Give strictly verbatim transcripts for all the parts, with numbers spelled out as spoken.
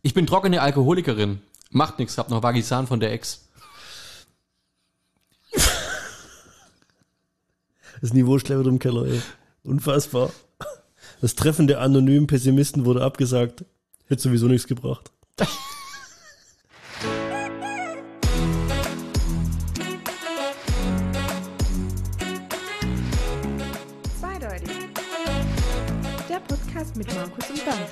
Ich bin trockene Alkoholikerin. Macht nix, hab noch Vagisan von der Ex. Das Niveau ist gleich wieder im Keller, ey. Unfassbar. Das Treffen der anonymen Pessimisten wurde abgesagt. Hätte sowieso nichts gebracht. Zweideutig. Der Podcast mit Markus und Bernd.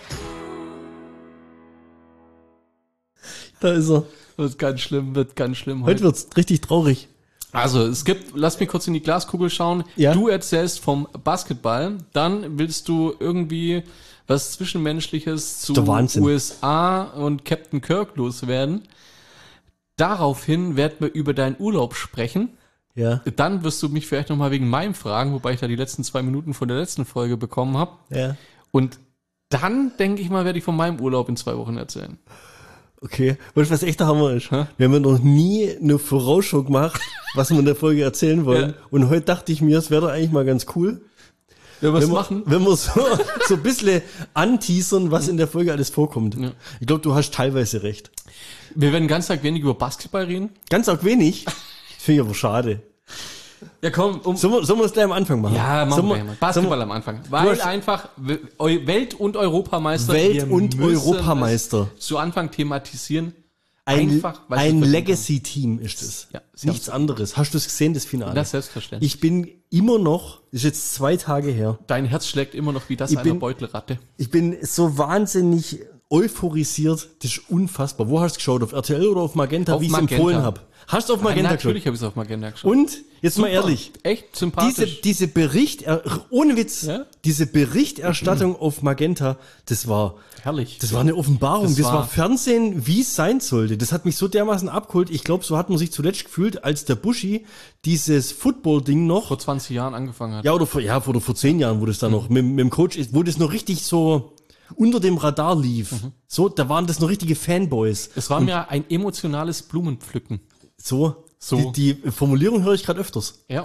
Da ist er. Wird ganz schlimm, wird ganz schlimm Heute wird's richtig traurig. Also, es gibt, lass mich kurz in die Glaskugel schauen. Ja. Du erzählst vom Basketball, dann willst du irgendwie was Zwischenmenschliches zu Der Wahnsinn. U S A und Captain Kirk loswerden. Daraufhin werden wir über deinen Urlaub sprechen. Ja. Dann wirst du mich vielleicht nochmal wegen meinem fragen, wobei ich da die letzten zwei Minuten von der letzten Folge bekommen habe. Ja. Und dann, denke ich mal, werde ich von meinem Urlaub in zwei Wochen erzählen. Okay. Weißt du, was echt der Hammer ist? Hä? Wir haben noch nie eine Vorausschau gemacht, was wir in der Folge erzählen wollen. Ja. Und heute dachte ich mir, es wäre doch eigentlich mal ganz cool, Ja, was wenn wir, machen? wenn wir so, so ein bisschen anteasern, was in der Folge alles vorkommt. Ja. Ich glaube, du hast teilweise recht. Wir werden ganz Tag wenig über Basketball reden. Ganz arg wenig. Finde ich aber schade. Ja, komm, um Sollen wir, sollen wir es gleich am Anfang machen? Ja, machen Sollen wir mal. Basketball am Anfang. Weil hast- einfach W- Eu- Welt- und Europameister. Welt- wir und müssen Europameister. es zu Anfang thematisieren. Ein, Einfach, weil ein es- Legacy-Team ist es. Ja, sie Nichts anderes. Hast du es gesehen, das Finale? Das selbstverständlich. Ich bin immer noch, ist jetzt zwei Tage her, Dein Herz schlägt immer noch wie das Ich einer bin- Beutelratte. ich bin so wahnsinnig euphorisiert, das ist unfassbar. Wo hast du geschaut? Auf R T L oder auf Magenta, Auf wie ich es Magenta. empfohlen habe? Hast du auf Magenta Ja, natürlich geschaut? habe ich es auf Magenta geschaut. Und, jetzt mal Super. ehrlich, Echt diese, sympathisch. diese Bericht, ohne Witz, Ja? diese Berichterstattung auf Magenta, das war, Herrlich. das war eine Offenbarung. Das, Das war, war- Fernsehen, wie es sein sollte. Das hat mich so dermaßen abgeholt. Ich glaube, so hat man sich zuletzt gefühlt, als der Buschi dieses Football-Ding noch, vor zwanzig Jahren angefangen hat. ja, oder vor, ja, vor, vor zehn Jahren, wo das da noch mit, mit dem Coach ist, wo das noch richtig so unter dem Radar lief. So, da waren das noch richtige Fanboys. Es war mir ein emotionales Blumenpflücken. So, So. Die, die Formulierung höre ich gerade öfters. Ja.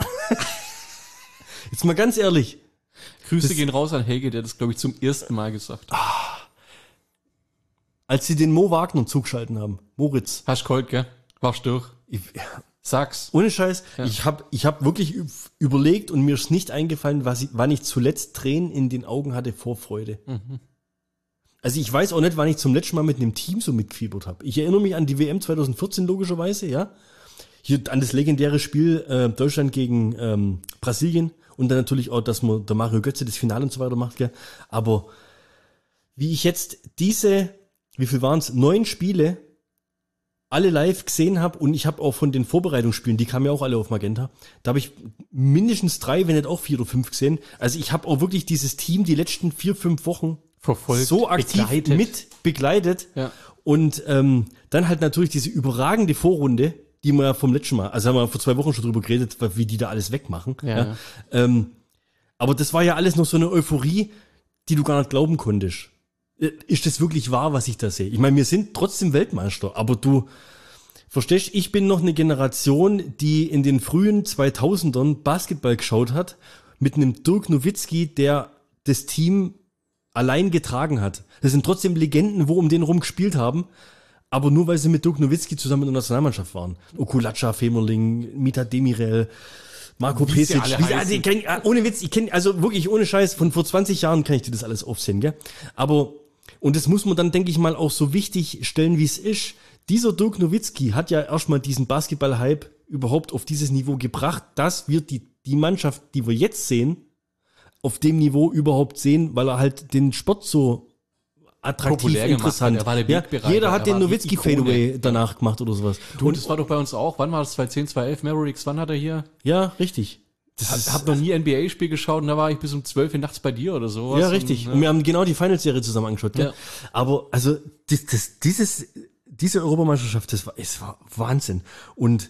Jetzt mal ganz ehrlich. Grüße Das- gehen raus an Helge, der das, glaube ich, zum ersten Mal gesagt hat. Als sie den Mo Wagner zugeschalten haben, Moritz, Hast kalt, gell? Warst durch. ich, Sag's. ohne Scheiß, ich habe ich hab wirklich üb- überlegt und mir ist nicht eingefallen, was ich, wann ich zuletzt Tränen in den Augen hatte vor Freude. Also ich weiß auch nicht, wann ich zum letzten Mal mit einem Team so mitgefiebert habe. Ich erinnere mich an die W M zwanzig vierzehn logischerweise, ja. Hier an das legendäre Spiel äh, Deutschland gegen ähm, Brasilien und dann natürlich auch, dass man der Mario Götze das Finale und so weiter macht, gell. Aber wie ich jetzt diese, wie viel waren es, neun Spiele alle live gesehen habe und ich habe auch von den Vorbereitungsspielen, die kamen ja auch alle auf Magenta, da habe ich mindestens drei, wenn nicht auch vier oder fünf gesehen. Also ich habe auch wirklich dieses Team die letzten vier, fünf Wochen Verfolgt, so aktiv begleitet. mit begleitet. Ja. Und ähm, dann halt natürlich diese überragende Vorrunde, die wir ja vom letzten Mal, also haben wir vor zwei Wochen schon drüber geredet, wie die da alles wegmachen. Ja, ja. Ähm, aber das war ja alles noch so eine Euphorie, die du gar nicht glauben konntest. Äh, Ist das wirklich wahr, was ich da sehe? Ich meine, wir sind trotzdem Weltmeister, aber du verstehst, ich bin noch eine Generation, die in den frühen zweitausendern Basketball geschaut hat, mit einem Dirk Nowitzki, der das Team allein getragen hat. Das sind trotzdem Legenden, wo um den rum gespielt haben, aber nur weil sie mit Dirk Nowitzki zusammen in der Nationalmannschaft waren. Okulacha, Femerling, Mita Demirel, Marco Wie sie Pesic. alle Wie sie- heißen. also, ich kenn, ah, ohne Witz, ich kenne, also wirklich ohne Scheiß, von vor zwanzig Jahren kann ich dir das alles aufsehen, gell? Aber, und das muss man dann, denke ich mal, auch so wichtig stellen, wie es ist. Dieser Dirk Nowitzki hat ja erstmal diesen Basketball-Hype überhaupt auf dieses Niveau gebracht, dass wir die, die Mannschaft, die wir jetzt sehen, auf dem Niveau überhaupt sehen, weil er halt den Sport so attraktiv, Populär gemacht interessant. hat. Er war der Ja, Wegbereiter, jeder er hat den war die Nowitzki Ikone. Fadeaway danach gemacht oder sowas. Du, und das war doch bei uns auch. Wann war das? zwanzig zehn, zwanzig elf Mavericks? Wann hat er hier? Ja, richtig. Das Ich hab noch nie N B A-Spiel geschaut und da war ich bis um zwölf Uhr nachts bei dir oder sowas. Ja, richtig. Und, Und wir haben genau die Finals-Serie zusammen angeschaut. Gell? Ja. Aber also das, das, dieses, diese Europameisterschaft, das war, es war Wahnsinn. Und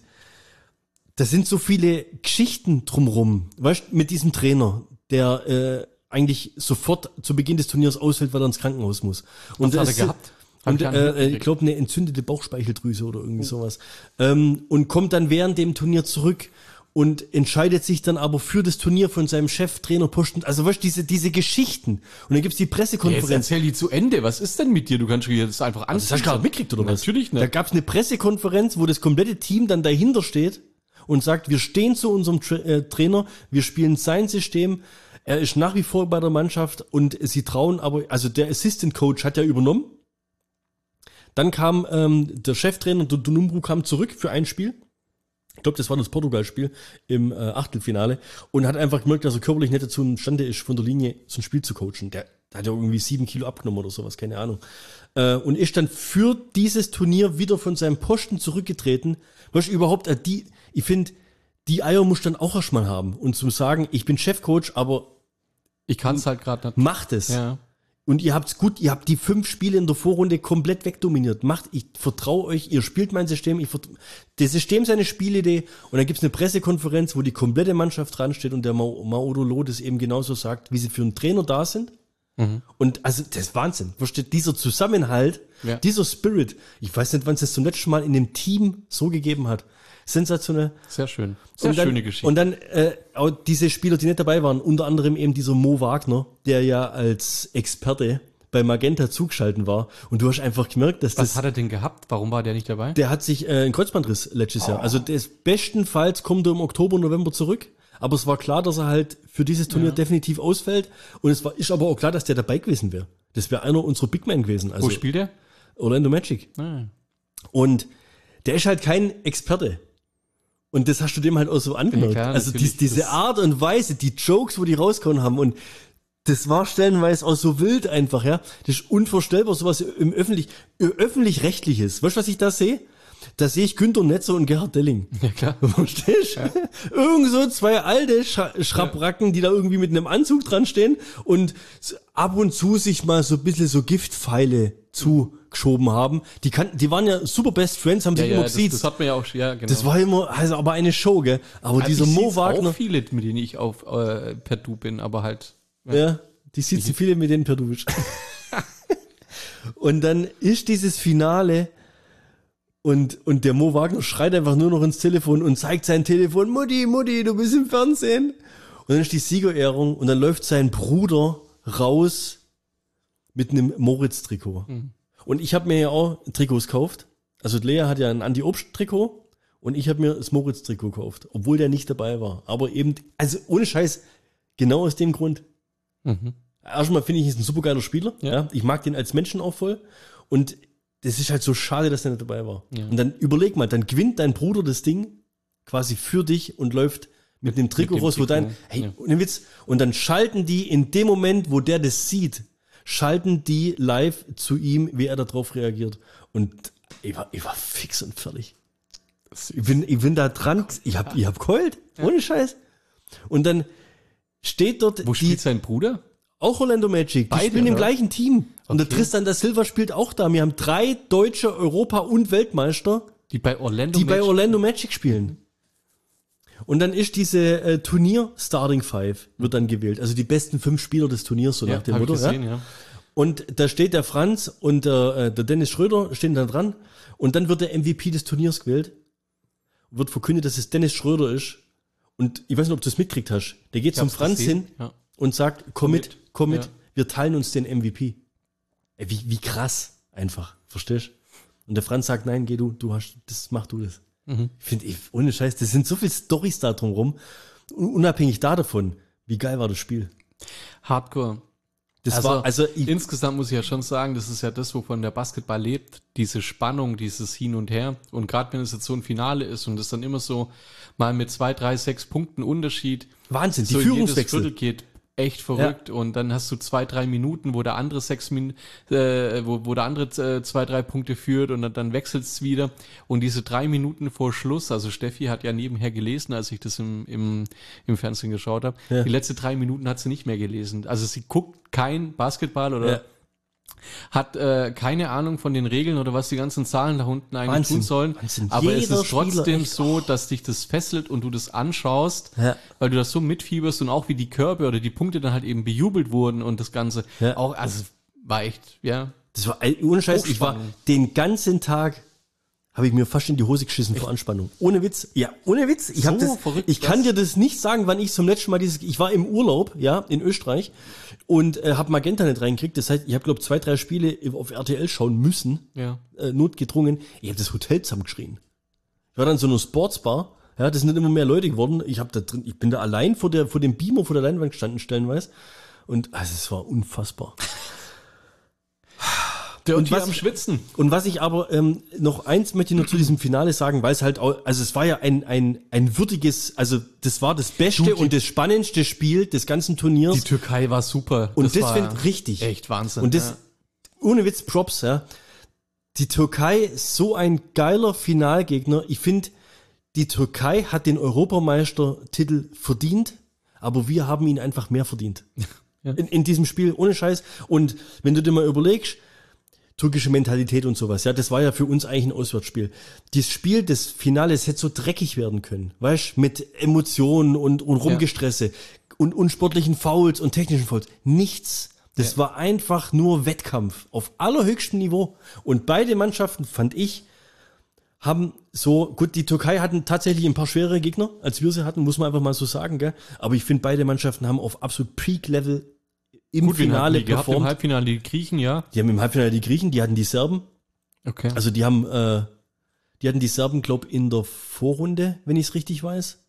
da sind so viele Geschichten drumrum. Weißt du, mit diesem Trainer, der äh, eigentlich sofort zu Beginn des Turniers ausfällt, weil er ins Krankenhaus muss. Und Was hat das- er gehabt? Hab Und ich gar nicht äh, ich mitgekriegt. glaube, eine entzündete Bauchspeicheldrüse oder irgendwie sowas. Ähm, und kommt dann während dem Turnier zurück und entscheidet sich dann aber für das Turnier von seinem Cheftrainerposten. Also weißt du, diese, diese Geschichten. Und dann gibt's die Jetzt Pressekonferenz. erzähl die zu Ende. Was ist denn mit dir? Du kannst jetzt einfach an. Das hast du gerade mitgekriegt, oder was? Natürlich nicht. Da gab's eine Pressekonferenz, wo das komplette Team dann dahinter steht und sagt, wir stehen zu unserem Tra- äh, Trainer, wir spielen sein System, er ist nach wie vor bei der Mannschaft und sie trauen aber, also der Assistant Coach hat ja übernommen. Dann kam ähm, der Cheftrainer, der Dunumbru, kam zurück für ein Spiel. Ich glaube, das war das Portugal-Spiel im äh, Achtelfinale und hat einfach gemerkt, dass er körperlich nicht dazu imstande ist, von der Linie so ein Spiel zu coachen. Der, der hat ja irgendwie sieben Kilo abgenommen oder sowas, keine Ahnung. Äh, und ist dann für dieses Turnier wieder von seinem Posten zurückgetreten. Weißt du, überhaupt, äh, die, ich finde, die Eier musst du dann auch erstmal haben und zum sagen, ich bin Chefcoach, aber Ich kann es halt gerade nicht. macht es. Ja. Und ihr habt's gut, ihr habt die fünf Spiele in der Vorrunde komplett wegdominiert. Macht, ich vertraue euch, ihr spielt mein System, ich vertra- das System ist eine Spielidee und dann gibt's eine Pressekonferenz, wo die komplette Mannschaft dran steht und der Ma- Maodo Lo das eben genauso sagt, wie sie für einen Trainer da sind. Mhm. Und also, das ist Wahnsinn. Versteht, dieser Zusammenhalt, Ja. dieser Spirit, ich weiß nicht, wann es das zum letzten Mal in dem Team so gegeben hat. Sensationell. Sehr schön. Sehr Und dann, schöne Geschichte. Und dann äh, auch diese Spieler, die nicht dabei waren, unter anderem eben dieser Mo Wagner, der ja als Experte bei Magenta zugeschaltet war. Und du hast einfach gemerkt, dass Was das, hat er denn gehabt? Warum war der nicht dabei? der hat sich äh, einen Kreuzbandriss letztes Jahr. Also des bestenfalls kommt er im Oktober, November zurück. Aber es war klar, dass er halt für dieses Turnier Ja. definitiv ausfällt. Und es war, ist aber auch klar, dass der dabei gewesen wäre. Das wäre einer unserer Big Men gewesen. Also Wo spielt er? Orlando Magic. Ah. Und der ist halt kein Experte. Und das hast du dem halt auch so angemerkt. Ja, klar, also natürlich. dies, diese Das- Art und Weise, die Jokes, wo die rauskommen haben und das war stellenweise auch so wild einfach, ja. Das ist unvorstellbar, sowas im öffentlich, öffentlich-rechtliches. Weißt du, was ich da sehe? Da sehe ich Günter Netzer und Gerhard Delling. Ja, klar. Verstehst du? Irgend so zwei alte Scha- Schrabracken, die da irgendwie mit einem Anzug dran stehen und s- ab und zu sich mal so ein bisschen so Giftpfeile zugeschoben haben. Die kannten, die waren ja super Best Friends, haben Ja, sich ja, immer das, gesehen. das hat man ja auch, ja, genau. Das war immer, also aber eine Show, gell? Aber Also dieser ich Mo seh's Wagner, auch viele, mit denen ich auf äh, per Du bin, aber halt. ja, die sitzen viele mit denen per Dusch. Und dann ist dieses Finale und, und der Mo Wagner schreit einfach nur noch ins Telefon und zeigt sein Telefon, Mutti, Mutti, du bist im Fernsehen. Und dann ist die Siegerehrung und dann läuft sein Bruder raus mit einem Moritz-Trikot. Mhm. Und ich habe mir ja auch Trikots gekauft. Also Lea hat ja ein Andi-Obst-Trikot und ich habe mir das Moritz-Trikot gekauft, obwohl der nicht dabei war. Aber eben, also ohne Scheiß, genau aus dem Grund. Mhm. Erstmal finde ich, ist ein supergeiler Spieler. Ja. Ja. Ich mag den als Menschen auch voll. Und das ist halt so schade, dass der nicht dabei war. Ja. Und dann überleg mal, dann gewinnt dein Bruder das Ding quasi für dich und läuft mit dem Trikot mit dem raus, wo Trikot, dein, hey, ja. ohne Witz. Und dann schalten die in dem Moment, wo der das sieht, schalten die live zu ihm, wie er darauf reagiert. Und ich war, ich war fix und fertig. Ich bin, ich bin da dran, ich hab, ich hab geheult, ohne Scheiß. Und dann steht dort Wo die, spielt sein Bruder? auch Orlando Magic, die Beide, spielen im oder? gleichen Team. Und der Okay. Tristan da Silva spielt auch da. Wir haben drei deutsche Europa- und Weltmeister, Die bei Orlando die bei Magic- Orlando Magic spielen. Und dann ist diese äh, Turnier Starting Five wird dann gewählt. Also die besten fünf Spieler des Turniers, so ja, nach dem hab ich Motto. gesehen, Ja? ja. Und da steht der Franz und der, äh, der Dennis Schröder stehen da dran. Und dann wird der M V P des Turniers gewählt. Wird verkündet, dass es Dennis Schröder ist. Und ich weiß nicht, ob du das mitgekriegt hast. Der geht Ich zum hab's Franz gesehen, hin ja. und sagt, komm mit, mit. komm mit, Ja. wir teilen uns den M V P. Ey, wie, wie krass einfach, verstehst? Und der Franz sagt, nein, geh du, du hast, das mach du das. Mhm. Ich finde, ohne Scheiß, das sind so viele Storys da drumrum. Unabhängig da davon, wie geil war das Spiel. Hardcore. Das Also, war, also ich, Insgesamt muss ich ja schon sagen, das ist ja das, wovon der Basketball lebt, diese Spannung, dieses Hin und Her. Und gerade wenn es jetzt so ein Finale ist und es dann immer so mal mit zwei, drei, sechs Punkten Unterschied Wahnsinn, die so in jedes Führungswechsel. Viertel geht, echt verrückt. Und dann hast du zwei, drei Minuten, wo der andere sechs Min äh, wo, wo der andere äh, zwei, drei Punkte führt und dann, dann wechselt es wieder. Und diese drei Minuten vor Schluss, also Steffi hat ja nebenher gelesen, als ich das im, im, im Fernsehen geschaut habe, Ja. die letzte drei Minuten hat sie nicht mehr gelesen. Also sie guckt kein Basketball oder Ja. hat äh, keine Ahnung von den Regeln oder was die ganzen Zahlen da unten eigentlich Wahnsinn. tun sollen. Wahnsinn. Aber es Jeder ist trotzdem Spieler, echt. so, dass dich das fesselt und du das anschaust, Ja. weil du das so mitfieberst und auch wie die Körbe oder die Punkte dann halt eben bejubelt wurden und das Ganze Ja. auch, also war echt, ja. Das war, ey, ohne Scheiß, ich war Hochspannend. den ganzen Tag, habe ich mir fast in die Hose geschissen vor Anspannung. Ohne Witz. Ja, ohne Witz. Ich, hab So das, verrückt, ich kann das- dir das nicht sagen, wann ich zum letzten Mal dieses, ich war im Urlaub, ja, in Österreich und äh, habe Magenta nicht reingekriegt. Das heißt, ich habe, glaube zwei, drei Spiele auf R T L schauen müssen, Ja. äh, notgedrungen. Ich habe das Hotel zusammengeschrien. Ich war dann in so einer Sportsbar, ja, das sind immer mehr Leute geworden. Ich habe da drin, ich bin da allein vor der, vor dem Beamer, vor der Leinwand gestanden, stellenweise. Und also es war unfassbar. Der Und und hier was- am Schwitzen. Und was ich aber ähm, noch eins möchte ich noch zu diesem Finale sagen, weil es halt auch, also es war ja ein ein ein würdiges, also das war das beste Du, die- und das spannendste Spiel des ganzen Turniers. Die Türkei war super. und das, war finde ich richtig. echt Wahnsinn. Und das ja. ohne Witz Props, ja. Die Türkei ist so ein geiler Finalgegner. Ich finde, die Türkei hat den Europameistertitel verdient, aber wir haben ihn einfach mehr verdient. Ja. In, in diesem Spiel, ohne Scheiß. Und wenn du dir mal überlegst, türkische Mentalität und sowas, ja, das war ja für uns eigentlich ein Auswärtsspiel. Das Spiel des Finales hätte so dreckig werden können, weißt, mit Emotionen und, und Rumgestresse und unsportlichen Fouls und technischen Fouls. Nichts. Das Ja. war einfach nur Wettkampf auf allerhöchstem Niveau. Und beide Mannschaften, fand ich, haben so, gut, die Türkei hatten tatsächlich ein paar schwere Gegner, als wir sie hatten, muss man einfach mal so sagen, gell? Aber ich finde, beide Mannschaften haben auf absolut Peak-Level im Gut, wen hatten Finale die gehabt im performt. Halbfinale die Griechen, ja. Die haben im Halbfinale die Griechen, die hatten die Serben. Okay. Also die haben, äh, die hatten die Serben, glaub, in der Vorrunde, wenn ich es richtig weiß.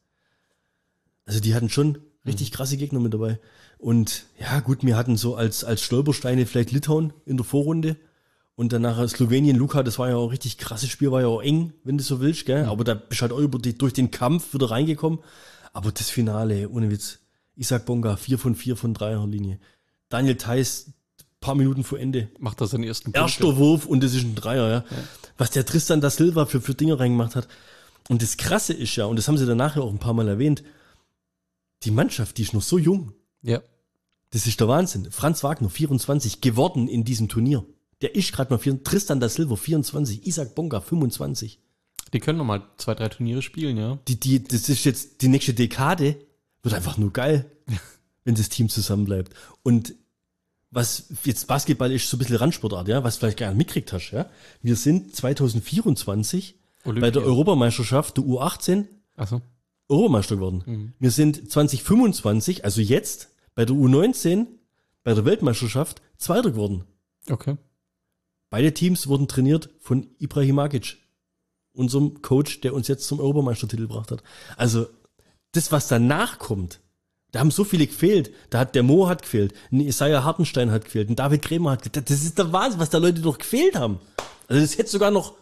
Also die hatten schon richtig krasse Gegner mit dabei. Und ja, gut, wir hatten so als, als Stolpersteine vielleicht Litauen in der Vorrunde. Und dann nachher Slowenien, Luka, das war ja auch ein richtig krasses Spiel, war ja auch eng, wenn du so willst, gell? Aber da bist halt auch über die, durch den Kampf wieder reingekommen. Aber das Finale, ohne Witz. Isaac Bonga, vier von vier von Dreierlinie. Daniel Theiss, paar Minuten vor Ende. Macht das seinen ersten Erster Wurf und das ist ein Dreier, ja. Was der Tristan da Silva für, für Dinger reingemacht hat. Und das Krasse ist ja, und das haben sie danach ja auch ein paar Mal erwähnt, die Mannschaft, die ist noch so jung. Ja. Das ist der Wahnsinn. Franz Wagner, vierundzwanzig, geworden in diesem Turnier. Der ist gerade mal vier, Tristan da Silva, vierundzwanzig, Isaac Bonga, fünfundzwanzig. Die können noch mal zwei, drei Turniere spielen, ja. Die, die, das ist jetzt die nächste Dekade, wird einfach nur geil, wenn das Team zusammenbleibt. Und was jetzt Basketball ist so ein bisschen Randsportart, ja, was du vielleicht gar nicht mitgekriegt hast, ja. Wir sind zwanzig vierundzwanzig Olympia. bei der Europameisterschaft der U achtzehn Achso. Europameister geworden. Wir sind zwanzig fünfundzwanzig, also jetzt, bei der U neunzehn, bei der Weltmeisterschaft, Zweiter geworden. Okay. Beide Teams wurden trainiert von Ibrahim Agic, unserem Coach, der uns jetzt zum Europameistertitel gebracht hat. Also, das, was danach kommt, da haben so viele gefehlt. Da hat der Mo hat gefehlt, ein Isaiah Hartenstein hat gefehlt, ein David Krämer hat gefehlt. Das ist der Wahnsinn, was da Leute doch gefehlt haben. Also, das hätte sogar noch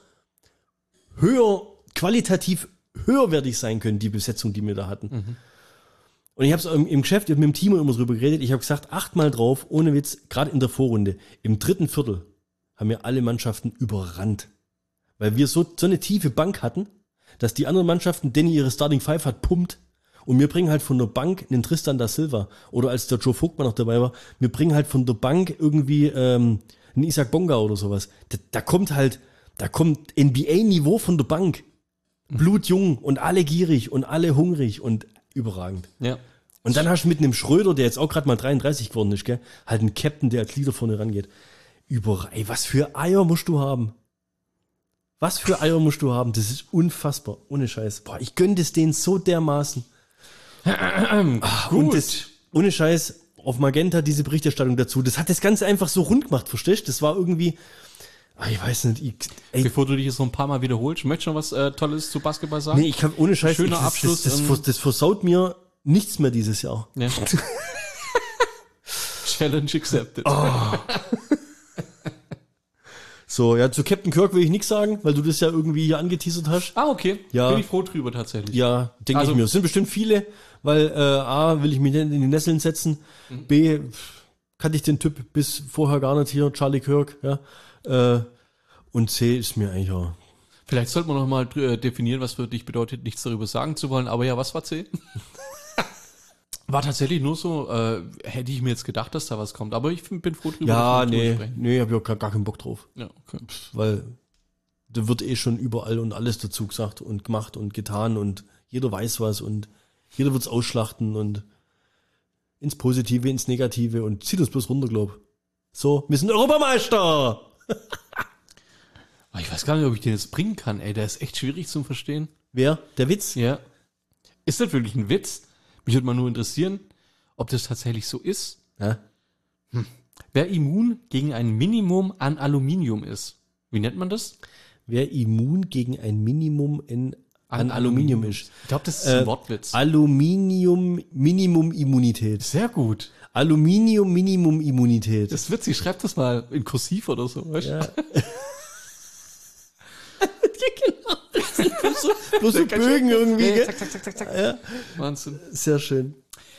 höher, qualitativ höherwertig sein können, die Besetzung, die wir da hatten. Mhm. Und ich habe es im, im Geschäft, ich hab mit dem Team immer drüber geredet, ich habe gesagt, achtmal drauf, ohne Witz, gerade in der Vorrunde, im dritten Viertel haben wir alle Mannschaften überrannt. Weil wir so, so eine tiefe Bank hatten, dass die anderen Mannschaften, denen ihre Starting Five hat, pumpt. Und wir bringen halt von der Bank einen Tristan da Silva. Oder als der Joe Vogtmann noch dabei war, wir bringen halt von der Bank irgendwie ähm, einen Isaac Bonga oder sowas. Da, da kommt halt, da kommt N B A-Niveau von der Bank. Blutjung und alle gierig und alle hungrig und überragend. Ja. Und dann hast du mit einem Schröder, der jetzt auch gerade mal dreiunddreißig geworden ist, gell, halt einen Captain, der als Leader vorne rangeht. Über, ey, was für Eier musst du haben? Was für Eier musst du haben? Das ist unfassbar, ohne Scheiß. Boah, ich gönn das denen so dermaßen. Ach, und das, ohne Scheiß, auf Magenta diese Berichterstattung dazu, das hat das Ganze einfach so rund gemacht, verstehst du? Das war irgendwie, ach, ich weiß nicht, ich, ey, Bevor du dich jetzt noch ein paar Mal wiederholst, möchtest du noch was äh, Tolles zu Basketball sagen? nee, ich kann, ohne Scheiß, Schöner ich, das, Abschluss, Das, das, ähm, das, das versaut mir nichts mehr dieses Jahr. Ja. Challenge accepted. So, ja, zu Captain Kirk will ich nichts sagen, weil du das ja irgendwie hier angeteasert hast. Ah, okay. Ja. Bin ich froh drüber tatsächlich. Ja, denke Also- ich mir. Es sind bestimmt viele, weil äh, A, will ich mich nicht in die Nesseln setzen. Mhm. B, pff, kannte ich den Typ bis vorher gar nicht hier, Charlie Kirk. Ja. Äh, und C ist mir eigentlich ja. Vielleicht sollte man noch mal äh, definieren, was für dich bedeutet, nichts darüber sagen zu wollen. Aber ja, was war C? War tatsächlich nur so, äh, hätte ich mir jetzt gedacht, dass da was kommt. Aber ich bin froh drüber, Ja, dass wir drüber nee, sprechen. nee, hab ich auch gar, gar keinen Bock drauf. Ja, okay. Weil da wird eh schon überall und alles dazu gesagt und gemacht und getan und jeder weiß was und jeder wird's ausschlachten und ins Positive, ins Negative und zieht uns bloß runter, glaub. So, wir sind Europameister! Ich weiß gar nicht, ob ich den jetzt bringen kann, ey. Der ist echt schwierig zum Verstehen. Wer? Der Witz? Ja. Ist das wirklich ein Witz? Mich würde mal nur interessieren, ob das tatsächlich so ist. Ja. Wer immun gegen ein Minimum an Aluminium ist. Wie nennt man das? Wer immun gegen ein Minimum in, an, an Aluminium, Aluminium ist. Ich glaube, das ist ein äh, Wortwitz. Aluminium Minimum Immunität. Sehr gut. Aluminium Minimum Immunität. Das ist witzig. Schreib das mal in Kursiv oder so. Weißt? Ja. Genau. Bloß so, bloß so Bögen irgendwie. Ja, zack, zack, zack, zack, zack. Ja. Wahnsinn. Sehr schön.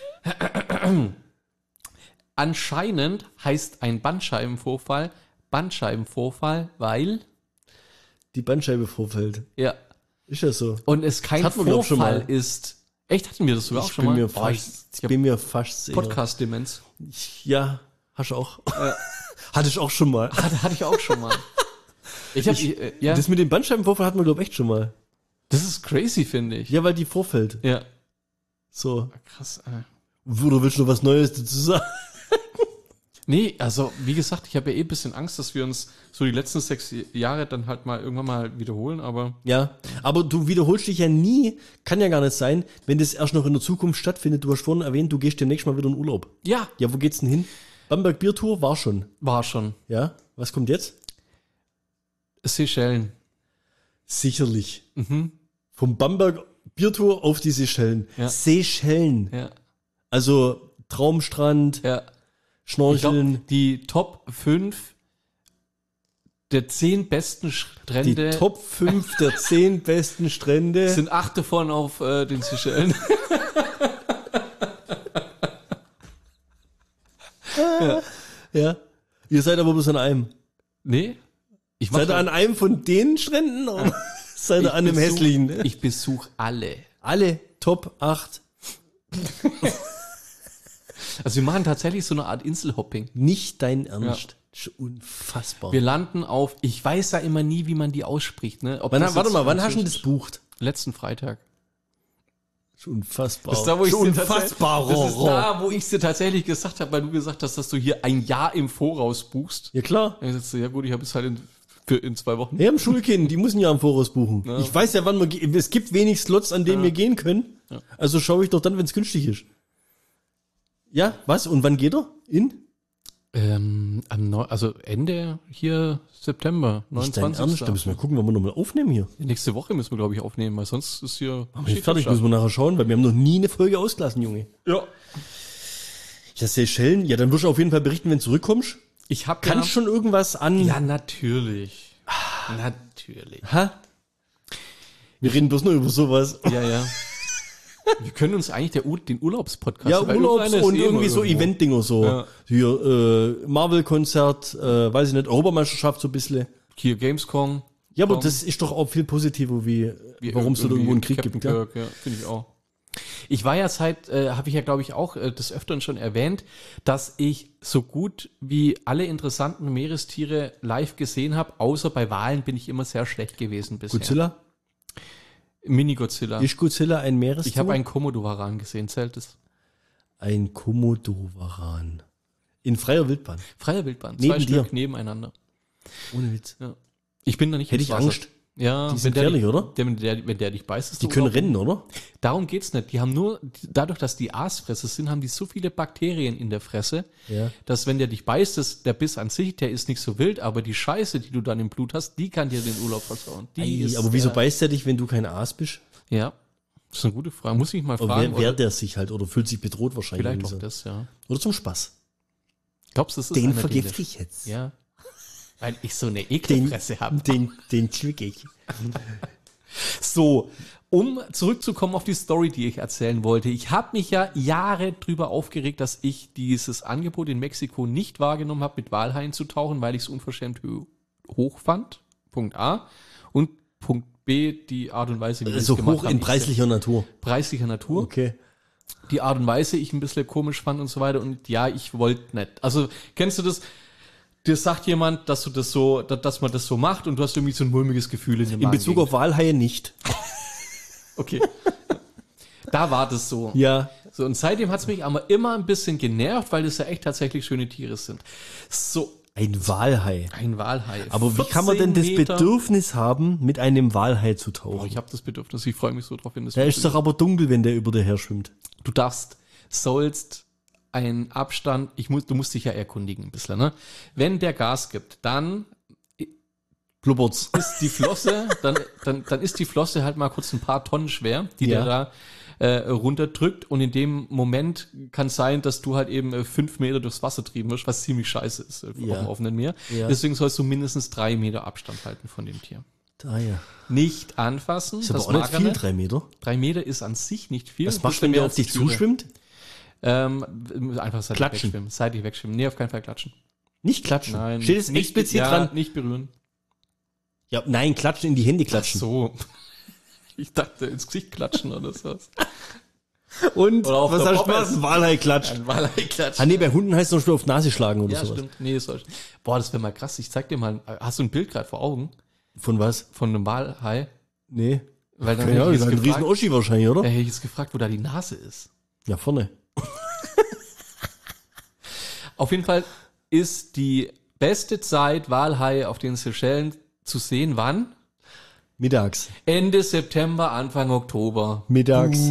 Anscheinend heißt ein Bandscheibenvorfall Bandscheibenvorfall, weil die Bandscheibe vorfällt. Ja. Ist ja so. Und es kein das Vorfall schon mal. ist. Echt, hatten wir das sogar ich auch schon mal? Mir fast, oh, ich, ich bin mir fast sicher. Podcast-Demenz. Ja, hast du auch. Äh, hatte ich auch schon mal. Hatte, hatte ich auch schon mal. Ich hab, ich, äh, ja. Das mit dem Bandscheibenvorfall hatten wir, glaube ich, echt schon mal. Das ist crazy, finde ich. Ja, weil die vorfällt. Ja. So. Krass, äh. Oder willst du noch was Neues dazu sagen? Nee, also wie gesagt, ich habe ja eh ein bisschen Angst, dass wir uns so die letzten sechs Jahre dann halt mal irgendwann mal wiederholen, aber... Ja, aber du wiederholst dich ja nie, kann ja gar nicht sein, wenn das erst noch in der Zukunft stattfindet. Du hast vorhin erwähnt, du gehst demnächst mal wieder in Urlaub. Ja. Ja, wo geht's denn hin? Bamberg Biertour war schon. War schon. Ja, was kommt jetzt? Seychellen. Sicherlich. Mhm. Vom Bamberg Biertour auf die Seychellen. Ja. Seychellen. Ja. Also Traumstrand, ja. Schnorcheln. Ich glaub, die Top fünf der zehn besten Strände. Die Top fünf der zehn besten Strände. Sind acht davon auf äh, den Seychellen. ja. ja. Ihr seid aber bloß an einem. Nee. Ich seid ihr an einem von den Stränden? Oder seid ihr an dem hässlichen? Ich besuche alle. Alle Top acht. Also wir machen tatsächlich so eine Art Inselhopping. Nicht dein Ernst. Ja. Das ist unfassbar. Wir landen auf, ich weiß ja immer nie, wie man die ausspricht. Ne? Ob wann, das warte mal, wann hast du das bucht? Letzten Freitag. Das ist unfassbar. Das ist da, wo ich unfassbar. Das ist da, wo ich es dir tatsächlich gesagt habe, weil du gesagt hast, dass du hier ein Jahr im Voraus buchst. Ja klar. Ich sagte, ja gut, ich habe es halt in, für in zwei Wochen. Wir haben Schulkind, die müssen ja im Voraus buchen. Ja. Ich weiß ja, wann wir, es gibt wenig Slots, an denen ja. wir gehen können. Ja. Also schaue ich doch dann, wenn es günstig ist. Ja, was? Und wann geht er? In? Ähm, am Neu- also Ende hier September, neunundzwanzigsten Ernst? Da müssen wir gucken, wann wir nochmal aufnehmen hier. Nächste Woche müssen wir, glaube ich, aufnehmen, weil sonst ist hier... Aber jetzt fertig, müssen wir nachher schauen, weil wir haben noch nie eine Folge ausgelassen, Junge. Ja. Ja, Seychellen, ja, dann wirst du auf jeden Fall berichten, wenn du zurückkommst. Ich hab Kannst ja, schon irgendwas an... Ja, natürlich. Natürlich. Ha? Wir reden bloß nur über sowas. Ja, ja. Wir können uns eigentlich der Ur- den Urlaubspodcast... Ja, Urlaubs und irgendwie so irgendwo. Event-Dinger so. Ja. Hier, äh, Marvel-Konzert, äh, weiß ich nicht, Europameisterschaft so ein bisschen. Hier Gamescom. Ja, aber Komm. das ist doch auch viel positiver, wie, Wie warum es da irgendwo einen Krieg Captain gibt. Ja? Kirk, ja, finde ich auch. Ich war ja seit, äh, habe ich ja glaube ich auch äh, des Öfteren schon erwähnt, dass ich so gut wie alle interessanten Meerestiere live gesehen habe, außer bei Walen bin ich immer sehr schlecht gewesen bisher. Godzilla? Mini-Godzilla. Ist Godzilla ein Meerestier? Ich habe einen Komodo-Varan gesehen, zählt es? Ein Komodo-Varan. In freier Wildbahn. Freier Wildbahn, Neben zwei dir. Stück nebeneinander. Ohne Witz. Ja. Ich bin da nicht Hätte ins ich Wasser. Angst. Ja, Die sind wenn der gefährlich, dich, oder? Der, wenn, der, wenn der dich beißt, ist Die du können auch- rennen, oder? Darum geht's nicht. Die haben nur, dadurch, dass die Aasfresser sind, haben die so viele Bakterien in der Fresse, Ja. dass wenn der dich beißt, das, der Biss an sich, der ist nicht so wild, aber die Scheiße, die du dann im Blut hast, die kann dir den Urlaub versauen. Die Ei, ist, aber wieso äh, beißt er dich, wenn du kein Aas bist? Ja, das ist eine gute Frage. Muss ich mal Oder fragen. wer, wehrt oder, der sich halt oder fühlt sich bedroht wahrscheinlich? vielleicht irgendwie auch so. das, ja. Oder zum Spaß. Glaubst du, das ist Den einer, vergifte der- ich jetzt. Ja. Weil ich so eine Den, Ekelfresse habe. den, den zwick ich. So, um zurückzukommen auf die Story, die ich erzählen wollte. Ich habe mich ja Jahre drüber aufgeregt, dass ich dieses Angebot in Mexiko nicht wahrgenommen habe, mit Walhaien zu tauchen, weil ich es unverschämt ho- hoch fand. Punkt A. Und Punkt B, die Art und Weise, wie wir es So gemacht hoch haben. in Ich- preislicher Natur. preislicher Natur. Okay. Die Art und Weise ich ein bisschen komisch fand und so weiter. Und ja, ich wollte nicht. Also, kennst du das? Dir sagt jemand, dass du das so, dass, dass man das so macht und du hast irgendwie so ein mulmiges Gefühl in dem In Bezug auf Walhaie nicht. Okay. Da war das so. Ja. So, und seitdem hat es mich aber immer ein bisschen genervt, weil das ja echt tatsächlich schöne Tiere sind. So, Ein Walhai. Ein Walhai. Aber wie kann man denn das vierzehn Meter. Bedürfnis haben, mit einem Walhai zu Oh, tauchen? ich habe das Bedürfnis, ich freue mich so drauf, wenn das Der ist doch aber dunkel, wenn der über dir her schwimmt. Du darfst, sollst einen Abstand, ich muss, du musst dich ja erkundigen ein bisschen, ne? Wenn der Gas gibt, dann Blubbert's. ist die Flosse, dann, dann, dann ist die Flosse halt mal kurz ein paar Tonnen schwer, die Ja. der da äh, runterdrückt, und in dem Moment kann es sein, dass du halt eben äh, fünf Meter durchs Wasser trieben wirst, was ziemlich scheiße ist äh, Ja. auf dem offenen Meer. Ja. Deswegen sollst du mindestens drei Meter Abstand halten von dem Tier. Ah ja. Nicht anfassen, Ist aber das auch nicht mag er viel, nicht. drei Meter. Drei Meter ist an sich nicht viel. Was Du machst musst du, wenn mehr der als auf dich die Türe. zuschwimmt? Ähm, einfach seitlich Klatschen. wegschwimmen. Seitlich wegschwimmen. Nee, auf keinen Fall klatschen. Nicht klatschen. Nein. Steht es nicht, explizit ja, dran? nicht berühren. Ja, nein, klatschen in die Hände Ach klatschen. so. Ich dachte, ins Gesicht klatschen oder sowas. Und Oder auf was der hast du Pommes. gemacht? Ein Walhai klatscht. Ein Walhai klatschen. Ah nee, bei Hunden heißt es noch schnell auf die Nase schlagen oder Ja, sowas. stimmt. Nee, soll ich. Boah, das wäre mal krass. Ich zeig dir mal. Hast du ein Bild gerade vor Augen Von was? von einem Walhai? Nee. Weil dann Keine hätte Ahnung, ich das jetzt ist ein riesen gefragt, Oschi wahrscheinlich, oder? da hätte ich jetzt gefragt, wo da die Nase ist. Ja, vorne. Auf jeden Fall ist die beste Zeit, Walhai auf den Seychellen zu sehen. Wann? Mittags. Ende September, Anfang Oktober. Mittags.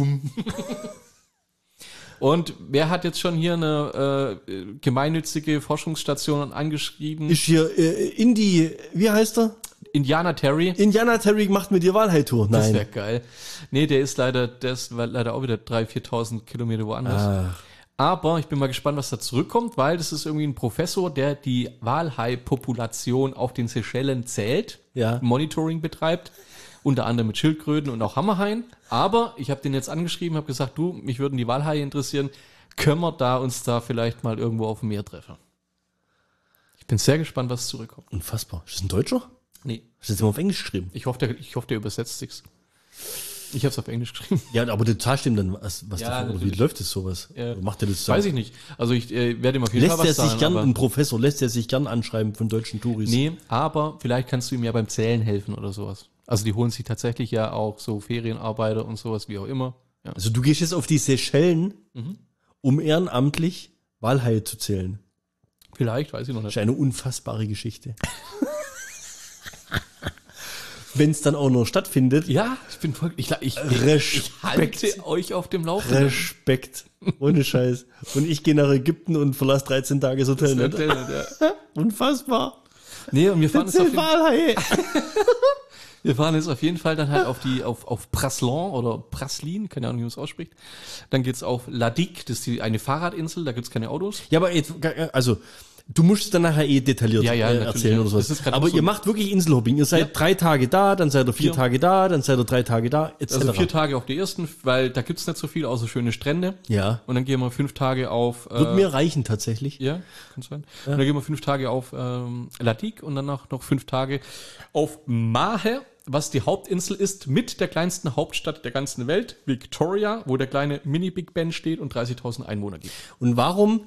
Und wer hat jetzt schon hier eine äh, gemeinnützige Forschungsstation angeschrieben? Ist hier äh, Indie, wie heißt er? Indiana Terry. Indiana Terry macht mit dir Walhai-Tour. Das Nein. wäre geil. Nee, der ist leider, der ist leider auch wieder dreitausend, viertausend Kilometer woanders. Ach. Aber ich bin mal gespannt, was da zurückkommt, weil das ist irgendwie ein Professor, der die Walhai-Population auf den Seychellen zählt, Ja. Monitoring betreibt, unter anderem mit Schildkröten und auch Hammerhaien. Aber ich habe den jetzt angeschrieben, habe gesagt, du, mich würden die Walhaie interessieren, können wir da uns da vielleicht mal irgendwo auf dem Meer treffen? Ich bin sehr gespannt, was zurückkommt. Unfassbar. Ist das ein Deutscher? Nee, Hast du das immer auf Englisch geschrieben? ich hoffe, der, ich hoffe, der übersetzt sich's. Ich habe es auf Englisch geschrieben. Ja, aber du zahlst ihm dann was, was Ja, davon, oder wie natürlich. läuft das sowas? Ja. Oder macht er das so? Weiß ich nicht. Also ich äh, werde ihm auf jeden Lässt Fall er was sich sagen. gern, aber- ein Professor, lässt er sich gern anschreiben von deutschen Touris? Nee, aber vielleicht kannst du ihm ja beim Zählen helfen oder sowas. Also die holen sich tatsächlich ja auch so Ferienarbeiter und sowas, wie auch immer. Ja. Also du gehst jetzt auf die Seychellen, Mhm. um ehrenamtlich Walhaie zu zählen. Vielleicht, weiß ich noch Das ist nicht. eine unfassbare Geschichte. Wenn es dann auch noch stattfindet, Ja, ich bin voll, ich, ich, ich, Respekt. ich halte euch auf dem Laufenden. Respekt. Ohne Scheiß. Und ich gehe nach Ägypten und verlasse dreizehn Tage das Hotel. Das Nicht? ja. Unfassbar. Nee, und wir fahren, jetzt auf Erzähl jeden, Walhaie. wir fahren jetzt auf jeden Fall dann halt auf die, auf, auf Praslin oder Praslin, keine Ahnung, wie man es ausspricht. Dann geht's auf Ladik, das ist die, eine Fahrradinsel, da gibt's keine Autos. Ja, aber jetzt, also, du musst es dann nachher eh detailliert Ja, ja, äh, natürlich, erzählen ja. oder sowas. Das ist gerade Aber so- ihr macht wirklich Inselhopping. Ihr seid Ja. drei Tage da, dann seid ihr vier Vier. Tage da, dann seid ihr drei Tage da, et cetera. Also vier Tage auf der ersten, weil da gibt's nicht so viel, außer schöne Strände. Ja. Und dann gehen wir fünf Tage auf... Wird äh, mir reichen tatsächlich. Ja, kann sein. Und dann gehen wir fünf Tage auf ähm, Ladik und danach noch fünf Tage auf Mahe, was die Hauptinsel ist, mit der kleinsten Hauptstadt der ganzen Welt, Victoria, wo der kleine Mini-Big Ben steht und dreißigtausend Einwohner gibt. Und warum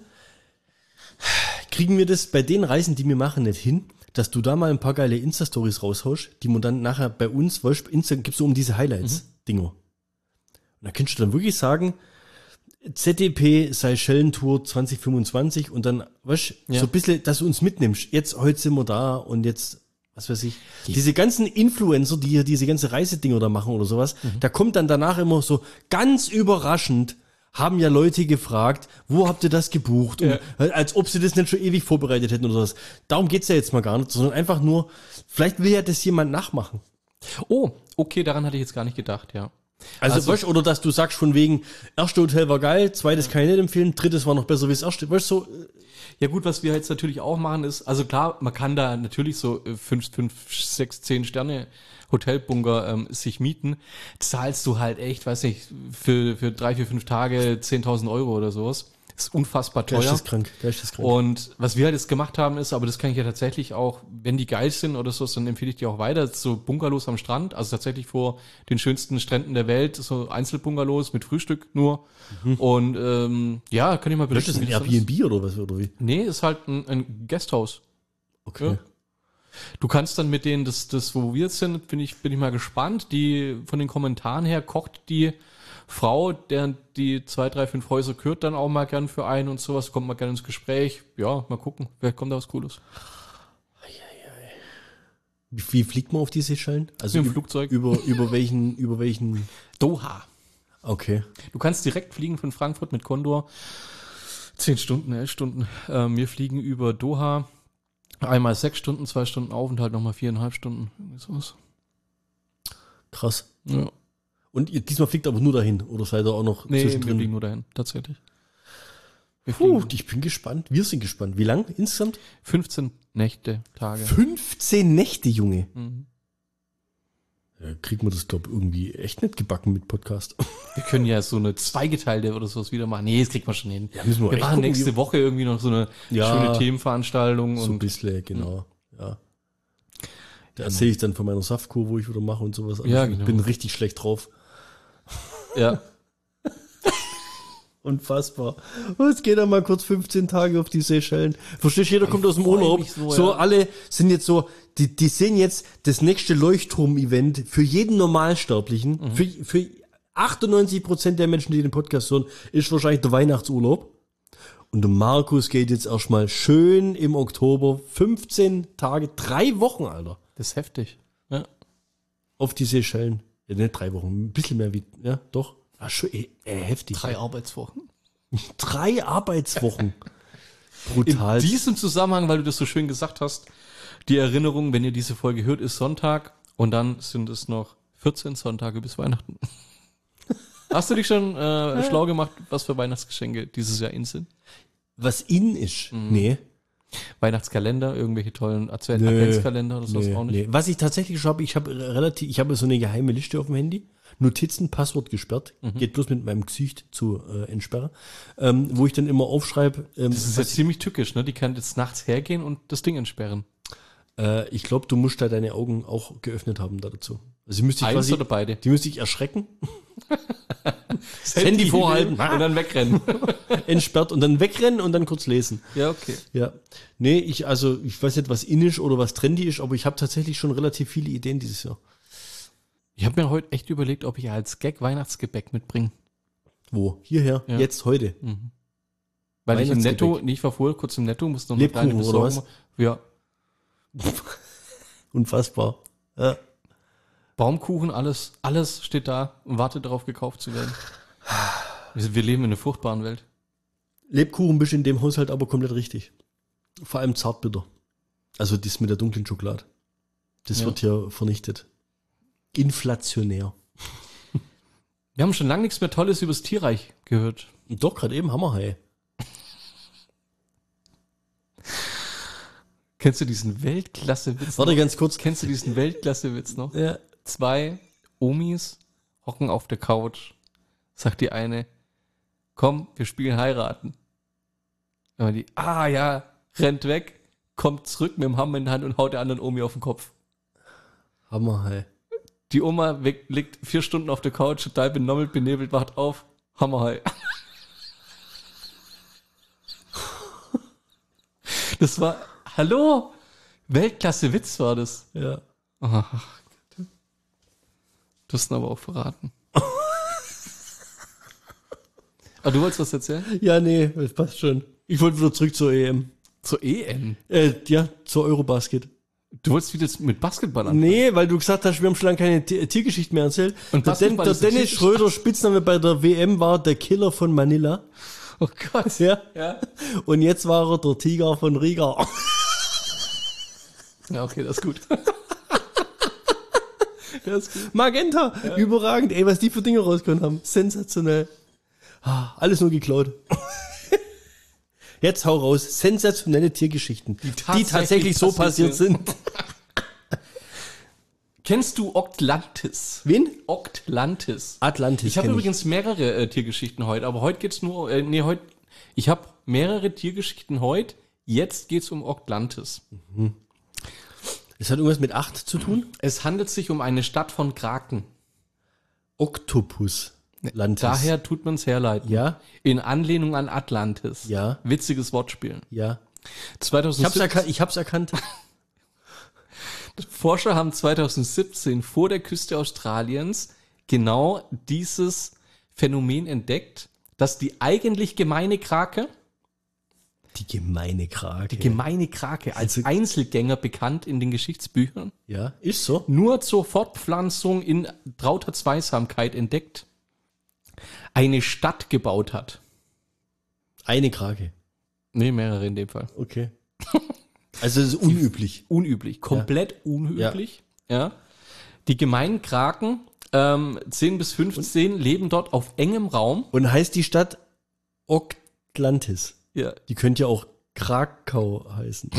kriegen wir das bei den Reisen, die wir machen, nicht hin, dass du da mal ein paar geile Insta-Stories raushaust, die man dann nachher bei uns, weißt du, Insta gibt's so um diese Highlights-Dinger. Und da kannst du dann wirklich sagen, Z D P Seychellen-Tour zwanzig fünfundzwanzig und dann, weißt du, Ja. so ein bisschen, dass du uns mitnimmst. Jetzt, heute sind wir da und jetzt, was weiß ich, diese ganzen Influencer, die hier diese ganze Reisedinger da machen oder sowas, da kommt dann danach immer so ganz überraschend, haben ja Leute gefragt, wo habt ihr das gebucht? Und, als ob sie das nicht schon ewig vorbereitet hätten oder sowas. Darum geht's ja jetzt mal gar nicht, sondern einfach nur, vielleicht will ja das jemand nachmachen. Oh, okay, daran hatte ich jetzt gar nicht gedacht, ja. Also, Also- weißt, oder dass du sagst von wegen, erste Hotel war geil, zweites kann ich nicht empfehlen, drittes war noch besser wie das erste. Weißt du, so, Ja gut, was wir jetzt natürlich auch machen ist, also klar, man kann da natürlich so äh, fünf, fünf, sechs, zehn Sterne Hotelbunker ähm, sich mieten, zahlst du halt echt, weiß nicht, für, für drei, vier, fünf Tage zehntausend Euro oder sowas. Das ist unfassbar teuer. geisteskrank, geisteskrank. Und was wir halt jetzt gemacht haben ist, aber das kann ich ja tatsächlich auch, wenn die geil sind oder so, dann empfehle ich die auch weiter, so Bungalows am Strand, also tatsächlich vor den schönsten Stränden der Welt, so Einzelbungalows mit Frühstück nur. Und ähm, ja, kann ich mal Ist das ein wie das ist. Airbnb oder was, oder wie? Nee, ist halt ein, ein Guesthouse. Okay. Ja. Du kannst dann mit denen, das, das, wo wir jetzt sind, bin ich, bin ich mal gespannt. Die, von den Kommentaren her kocht die Frau, der die zwei, drei, fünf Häuser gehört, dann auch mal gern für einen und sowas, kommt mal gerne ins Gespräch. Ja, mal gucken, wer kommt da was Cooles. Wie, wie fliegt man auf die Seychellen? Also Mit dem üb- Flugzeug. Über, über welchen, über welchen? Doha. Okay. Du kannst direkt fliegen von Frankfurt mit Condor. Zehn Stunden, elf Stunden. Ähm, wir fliegen über Doha. Einmal sechs Stunden, zwei Stunden Aufenthalt, nochmal viereinhalb Stunden. Irgendwie sowas. Krass. Ja. Und ihr diesmal fliegt aber nur dahin, oder seid ihr auch noch Nee, wir zwischendrin? fliegen nur dahin, tatsächlich. Wir Puh, fliegen ich bin gespannt. Wir sind gespannt. Wie lang insgesamt? fünfzehn Nächte, Tage. fünfzehn Nächte, Junge. Mhm. Ja, kriegt man das, glaube ich, irgendwie echt nicht gebacken mit Podcast. Wir können ja so eine zweigeteilte oder sowas wieder machen. Nee, das kriegt man schon hin. Ja, müssen wir Wir echt machen gucken, nächste wie- Woche irgendwie noch so eine Ja. schöne Themenveranstaltung. So ein Und bisschen, genau. Ja. Da erzähle ich dann von meiner Saftkur, wo ich wieder mache und sowas. Ja, Ich genau. bin richtig schlecht drauf. ja. Unfassbar. Jetzt geht er mal kurz fünfzehn Tage auf die Seychellen. Verstehst du, jeder kommt aus dem freu Urlaub. mich so, So, ja. alle sind jetzt so, die, die sehen jetzt das nächste Leuchtturm-Event für jeden Normalsterblichen, Mhm. für, für achtundneunzig Prozent der Menschen, die den Podcast hören, ist wahrscheinlich der Weihnachtsurlaub. Und der Markus geht jetzt erstmal schön im Oktober, fünfzehn Tage, drei Wochen, Alter, Das ist heftig. Ja. auf die Seychellen. Ja, nicht drei Wochen, ein bisschen mehr wie, ja, doch. Ja, schon, äh, äh, heftig. Drei Arbeitswochen. Drei Arbeitswochen. In Brutal. diesem Zusammenhang, weil du das so schön gesagt hast, die Erinnerung, wenn ihr diese Folge hört, ist Sonntag und dann sind es noch vierzehn Sonntage bis Weihnachten. Hast du dich schon äh, schlau gemacht, was für Weihnachtsgeschenke dieses Jahr in sind? Was in ist? Nee. Weihnachtskalender, irgendwelche tollen Advent- Nö. Adventskalender oder sowas Nee, auch nicht? nee. Was ich tatsächlich schon habe, ich habe relativ, ich habe so eine geheime Liste auf dem Handy. Notizen, Passwort gesperrt. Mhm. Geht bloß mit meinem Gesicht zu äh, entsperren. Ähm, wo ich dann immer aufschreibe, ähm, Das ist ja ziemlich tückisch, ne? Die kann jetzt nachts hergehen und das Ding entsperren. äh, ich glaube, du musst da deine Augen auch geöffnet haben da dazu. Also die müsste ich Eins quasi, oder beide? die müsste ich erschrecken, Das Handy vorhalten. und dann wegrennen. entsperrt und dann wegrennen und dann kurz lesen. Ja, okay. Ja. Nee, ich, also, ich weiß nicht, was in ist oder was trendy ist, aber ich habe tatsächlich schon relativ viele Ideen dieses Jahr. Ich habe mir heute echt überlegt, ob ich als Gag Weihnachtsgebäck mitbringe. Wo? Hierher? Ja. Jetzt, heute? Weil ich im Weihnachtsgebäck. Netto, nee, ich war vorher kurz im Netto, musste noch eine Lebkuchen kleine oder Besorgung machen. Ja. Unfassbar. Ja. Baumkuchen, alles, alles steht da und wartet darauf, gekauft zu werden. Wir wir leben in einer fruchtbaren Welt. Lebkuchen bist in dem Haushalt aber komplett richtig. Vor allem zartbitter. Also das mit der dunklen Schokolade. Das Ja. wird hier vernichtet. Inflationär. Wir haben schon lange nichts mehr Tolles übers Tierreich gehört. Und doch, gerade eben Hammerhai. Kennst du diesen Weltklasse-Witz Warte noch? ganz kurz. Kennst du diesen Weltklasse-Witz noch? Ja. Zwei Omis hocken auf der Couch. Sagt die eine, komm, wir spielen heiraten. Aber die, ah ja, rennt weg, kommt zurück mit dem Hammer in der Hand und haut der anderen Omi auf den Kopf. Hammerhai. Die Oma weg, liegt vier Stunden auf der Couch, total benommelt, benebelt, wacht auf. Hammerhai. Das war, hallo? Weltklasse-Witz war das. Ja. Ach, du hast ihn aber auch verraten. Aber du wolltest was erzählen? Ja, nee, das passt schon. Ich wollte wieder zurück zur E M. Zur E M? Äh, ja, zur Eurobasket. Du wolltest wieder mit Basketball anfangen? Nee, weil du gesagt hast, wir haben schon lange keine T- Tiergeschichten mehr erzählt. Und der, Den, Basketball der ist eine Dennis Tiergeschichte? Schröder, Spitzname bei der W M, war der Killer von Manila. Oh Gott. Ja. Ja. Und jetzt war er der Tiger von Riga. Ja, okay, das ist gut. Das ist gut. Magenta, überragend. Ey, was die für Dinge rausgekommen haben. Sensationell. Ah, alles nur geklaut. Jetzt hau raus. Sensationelle Tiergeschichten, die tatsächlich, tatsächlich so passiert passiert sind. Kennst du Oktlantis? Wen? Oktlantis. Atlantis. Ich habe kenn übrigens mehrere äh, Tiergeschichten heute, aber heute geht's nur, äh, nee, heute, ich habe mehrere Tiergeschichten heute, jetzt geht's um Oktlantis. Es hat irgendwas mit acht zu tun? Es handelt sich um eine Stadt von Kraken. Oktopus. Lantis. Daher tut man's herleiten. Ja. In Anlehnung an Atlantis. Ja. Witziges Wortspiel. Ja. Ich hab's, zweitausendsiebzehn erkan- ich hab's erkannt. Forscher haben zweitausendsiebzehn vor der Küste Australiens genau dieses Phänomen entdeckt, dass die eigentlich gemeine Krake, Die gemeine Krake. die gemeine Krake als Also- Einzelgänger bekannt in den Geschichtsbüchern, Ja, ist so. nur zur Fortpflanzung in trauter Zweisamkeit entdeckt, eine Stadt gebaut hat. Eine Krake. Nee, mehrere in dem Fall. Okay. Also das ist unüblich. Unüblich, komplett unüblich. Ja. Die gemeinen Kraken, ähm, zehn bis fünfzehn, leben dort auf engem Raum. Und heißt die Stadt Oklantis. Ja. Die könnte ja auch Krakau heißen.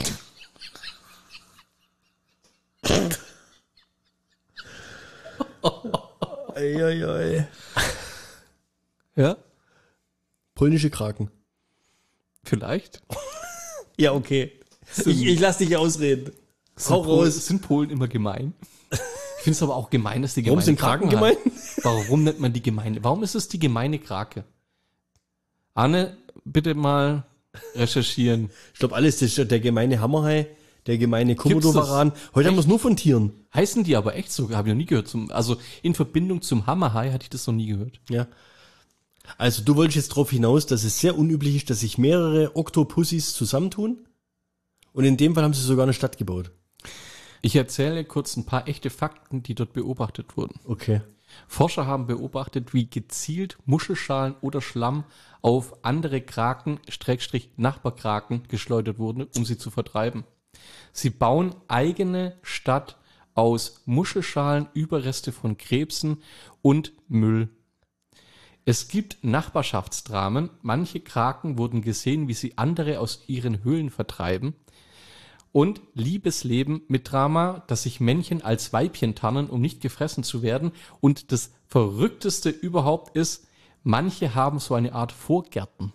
Eieiei. Ja. Polnische Kraken. Vielleicht. Ja, okay. Ich, ich lass dich ausreden. Hau Sind, Polen, raus. sind Polen immer gemein? Ich finde es aber auch gemein, dass die Warum gemeine sind Kraken hat. gemein? Warum nennt man die gemeine? Warum ist es die gemeine Krake? Anne, bitte mal recherchieren. Ich glaube, alles ist der gemeine Hammerhai, der gemeine Gibt's das? Komodowaran. Heute haben wir es Echt? nur von Tieren. Heißen die aber echt so? Habe ich noch nie gehört. Zum, also in Verbindung zum Hammerhai hatte ich das noch nie gehört. Ja. Also du wolltest jetzt darauf hinaus, dass es sehr unüblich ist, dass sich mehrere Oktopussis zusammentun. Und in dem Fall haben sie sogar eine Stadt gebaut. Ich erzähle kurz ein paar echte Fakten, die dort beobachtet wurden. Okay. Forscher haben beobachtet, wie gezielt Muschelschalen oder Schlamm auf andere Kraken, Schrägstrich Nachbarkraken, geschleudert wurden, um sie zu vertreiben. Sie bauen eigene Stadt aus Muschelschalen, Überreste von Krebsen und Müll. Es gibt Nachbarschaftsdramen. Manche Kraken wurden gesehen, wie sie andere aus ihren Höhlen vertreiben. Und Liebesleben mit Drama, dass sich Männchen als Weibchen tarnen, um nicht gefressen zu werden. Und das Verrückteste überhaupt ist, manche haben so eine Art Vorgärten,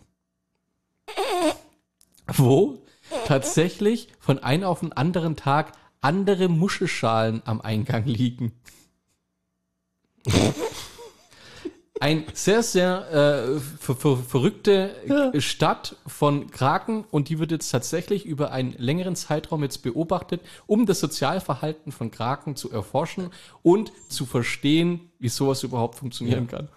wo tatsächlich von einem auf den anderen Tag andere Muschelschalen am Eingang liegen. Ein sehr, sehr äh, ver ver verrückte Ja. Stadt von Kraken, und die wird jetzt tatsächlich über einen längeren Zeitraum jetzt beobachtet, um das Sozialverhalten von Kraken zu erforschen und zu verstehen, wie sowas überhaupt funktionieren kann.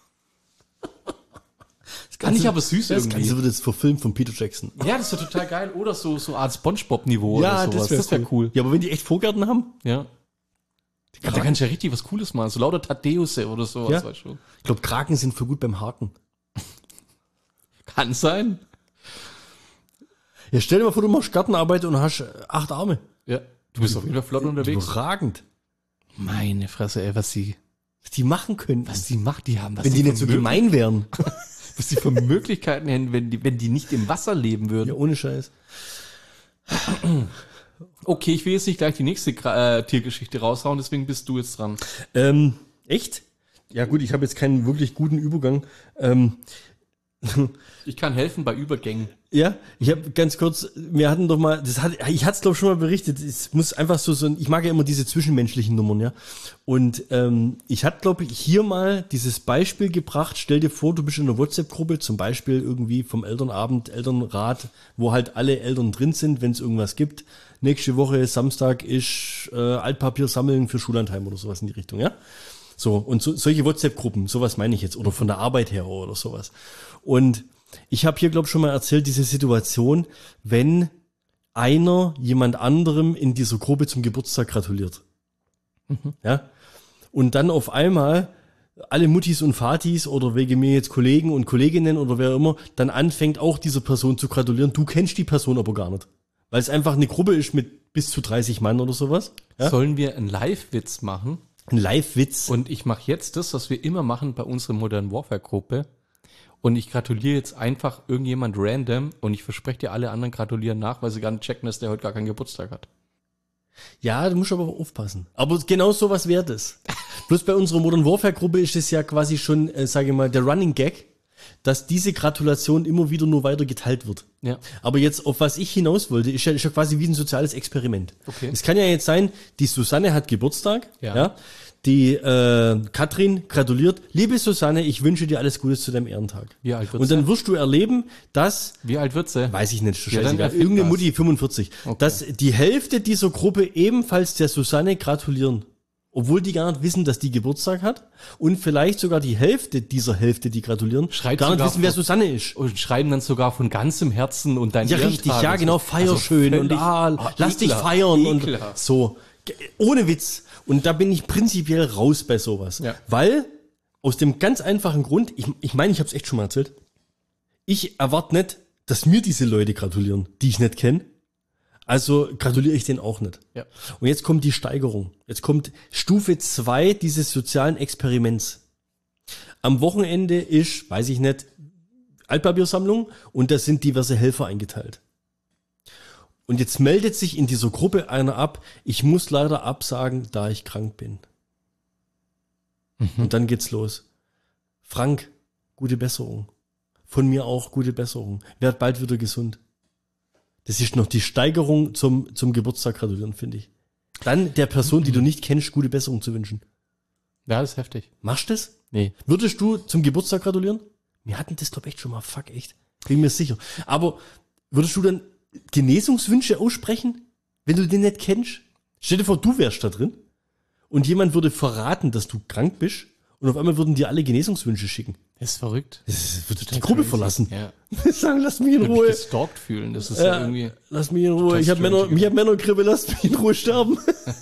Das kann ich aber süß Das irgendwie. Ganze wird jetzt verfilmt von Peter Jackson. Ja, das ist ja total geil. Oder so, so eine Art Spongebob-Niveau oder sowas. wär Das wäre cool. Ja, aber wenn die echt Vorgärten haben? Ja. Ja, da kannst du ja richtig was Cooles machen. So lauter Thaddeuse oder sowas, Ja. weißt du. Ich glaube, Kraken sind für gut beim Haken. Kann sein. Ja, stell dir mal vor, du machst Gartenarbeit und hast äh, acht Arme. Ja. Du bist auf jeden Fall flott unterwegs. Überragend. Meine Fresse, ey, was sie, Was die machen können. was die macht, die haben, was wenn die für nicht so Möglich- gemein wären. was die für Möglichkeiten hätten, wenn die, wenn die nicht im Wasser leben würden. Ja, ohne Scheiß. Okay, ich will jetzt nicht gleich die nächste Gra- äh, Tiergeschichte raushauen, deswegen bist du jetzt dran. Ähm, echt? Ja gut, ich habe jetzt keinen wirklich guten Übergang. Ähm, Ich kann helfen bei Übergängen. ja, ich habe ganz kurz, wir hatten doch mal, das hat, ich hatte es glaube schon mal berichtet, es muss einfach so, so ein, ich mag ja immer diese zwischenmenschlichen Nummern, ja. Und ähm, ich hatte glaube ich hier mal dieses Beispiel gebracht, stell dir vor, du bist in einer WhatsApp-Gruppe, zum Beispiel irgendwie vom Elternabend, Elternrat, wo halt alle Eltern drin sind, wenn es irgendwas gibt. Nächste Woche, Samstag, ist äh, Altpapier sammeln für Schullandheim oder sowas in die Richtung, ja. So, und so, solche WhatsApp-Gruppen, sowas meine ich jetzt, oder von der Arbeit her oder sowas. Und ich habe hier, glaube ich, schon mal erzählt, diese Situation, wenn einer jemand anderem in dieser Gruppe zum Geburtstag gratuliert. Ja? Und dann auf einmal alle Muttis und Vatis oder wegen mir jetzt Kollegen und Kolleginnen oder wer immer, dann anfängt auch dieser Person zu gratulieren. Du kennst die Person aber gar nicht. Weil es einfach eine Gruppe ist mit bis zu dreißig Mann oder sowas. Ja? Sollen wir einen Live-Witz machen? Ein Live-Witz. Und ich mache jetzt das, was wir immer machen bei unserer Modern Warfare-Gruppe. Und ich gratuliere jetzt einfach irgendjemand random und ich verspreche dir, alle anderen gratulieren nach, weil sie gar nicht checken, dass der heute gar keinen Geburtstag hat. Ja, du musst aber aufpassen. Aber genau sowas wäre das. Bloß bei unserer Modern Warfare Gruppe ist es ja quasi schon, äh, sage ich mal, der Running Gag, dass diese Gratulation immer wieder nur weiter geteilt wird. Ja. Aber jetzt, auf was ich hinaus wollte, ist ja, ist ja quasi wie ein soziales Experiment. Okay. Es kann ja jetzt sein, die Susanne hat Geburtstag, Ja. ja. Die äh, Katrin gratuliert, liebe Susanne, ich wünsche dir alles Gute zu deinem Ehrentag. Wie alt wird Und dann sie? wirst du erleben, dass Wie alt wird sie? weiß ich nicht, ist doch Ja, dann scheißegal. erfind Irgendeine was. Mutti, fünfundvierzig. Okay. Dass die Hälfte dieser Gruppe ebenfalls der Susanne gratulieren. obwohl die gar nicht wissen, dass die Geburtstag hat und vielleicht sogar die Hälfte dieser Hälfte, die gratulieren, Schreibt gar nicht sogar wissen, wer von- Susanne ist. Und schreiben dann sogar von ganzem Herzen und dein Ja, richtig, ja, genau, feier schön und ah, lass dich feiern und so. Ge- Ohne Witz. Und da bin ich prinzipiell raus bei sowas. Ja. Weil, aus dem ganz einfachen Grund, ich meine, ich, mein, ich habe es echt schon mal erzählt, ich erwarte nicht, dass mir diese Leute gratulieren, die ich nicht kenne. Also gratuliere ich denen auch nicht. Ja. Und jetzt kommt die Steigerung. Jetzt kommt Stufe zwei dieses sozialen Experiments. Am Wochenende ist, weiß ich nicht, Altpapiersammlung und da sind diverse Helfer eingeteilt. Und jetzt meldet sich in dieser Gruppe einer ab, ich muss leider absagen, da ich krank bin. Mhm. Und dann geht's los. Frank, gute Besserung. Von mir auch gute Besserung. Werd bald wieder gesund. Das ist noch die Steigerung zum, zum Geburtstag gratulieren, finde ich. Dann der Person, die du nicht kennst, gute Besserung zu wünschen. Ja, das ist heftig. Machst du das? Nee. Würdest du zum Geburtstag gratulieren? Wir hatten das, glaube ich, echt schon mal. Fuck, echt. Bin mir sicher. Aber würdest du dann Genesungswünsche aussprechen, wenn du den nicht kennst? Stell dir vor, du wärst da drin und jemand würde verraten, dass du krank bist und auf einmal würden dir alle Genesungswünsche schicken. Das ist verrückt. Das würde die Gruppe Crazy. verlassen. Ja. Sagen, lass mich in Ich würde Ruhe. mich gestalkt fühlen. Das ist ja, Ja, irgendwie. lass mich in Ruhe. total Ich habe strange Männer, mich hab Männergrippe, lass mich in Ruhe sterben.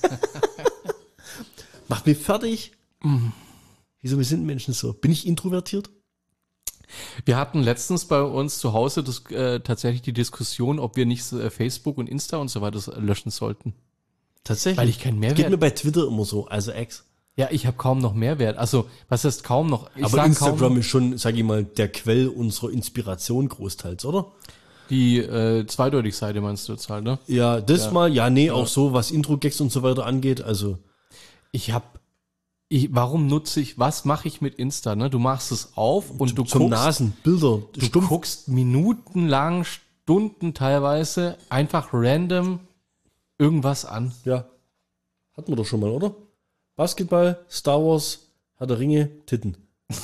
Macht mich fertig. Wieso, wir sind Menschen so? Bin ich introvertiert? Wir hatten letztens bei uns zu Hause das, äh, tatsächlich die Diskussion, ob wir nicht äh, Facebook und Insta und so weiter löschen sollten. Tatsächlich. Weil ich keinen Mehrwert- Geht mir bei Twitter immer so, also Ex. Ja, ich habe kaum noch Mehrwert. Also, was heißt kaum noch? Ich Aber sag Instagram kaum, ist schon, sag ich mal, der Quell unserer Inspiration großteils, oder? die äh, Zweideutig-Seite meinst du jetzt halt, ne? Ja, das Ja. mal, ja, nee, auch so, was Intro-Gags und so weiter angeht, also. Ich habe ich, warum nutze ich, was mache ich mit Insta, ne? Du machst es auf und du zum guckst, Nasen, Bilder, du stumpf. guckst minutenlang, Stunden teilweise einfach random irgendwas an. Ja. Hatten wir doch schon mal, oder? Basketball, Star Wars, Herr der Ringe, Titten.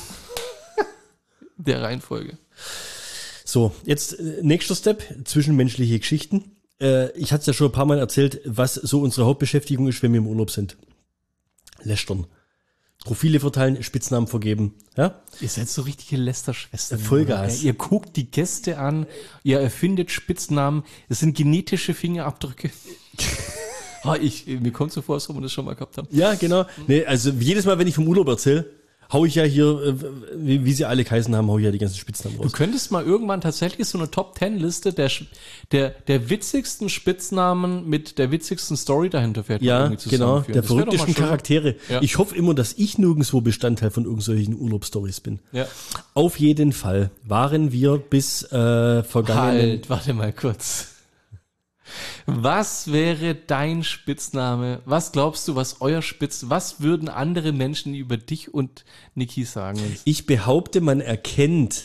Der Reihenfolge. So, jetzt äh, nächster Step, zwischenmenschliche Geschichten. Äh, ich hatte es ja schon ein paar Mal erzählt, was so unsere Hauptbeschäftigung ist, wenn wir im Urlaub sind. Lästern. Profile verteilen, Spitznamen vergeben. Ja? Ihr seid so richtige Lästerschwestern. Vollgas. Ja, ihr guckt die Gäste an, ihr erfindet Spitznamen, es sind genetische Fingerabdrücke. Ah, ich, mir kommt so vor, als ob wir das schon mal gehabt haben. Ja, genau. Nee, also jedes Mal, wenn ich vom Urlaub erzähle, hau ich ja hier, äh, wie, wie sie alle geheißen haben, hau ich ja die ganzen Spitznamen Du raus. könntest mal irgendwann tatsächlich so eine Top-Ten-Liste der, Sch- der, der witzigsten Spitznamen mit der witzigsten Story dahinter fährt. Ja, genau, der verrücktesten Charaktere. Ja. Ich hoffe immer, dass ich nirgendwo Bestandteil von irgendwelchen Urlaubsstories bin. Ja. Auf jeden Fall waren wir bis äh, vergangenen... Halt, warte mal kurz. Was wäre dein Spitzname? Was glaubst du, was euer Spitz, was würden andere Menschen über dich und Niki sagen? Ich behaupte, man erkennt,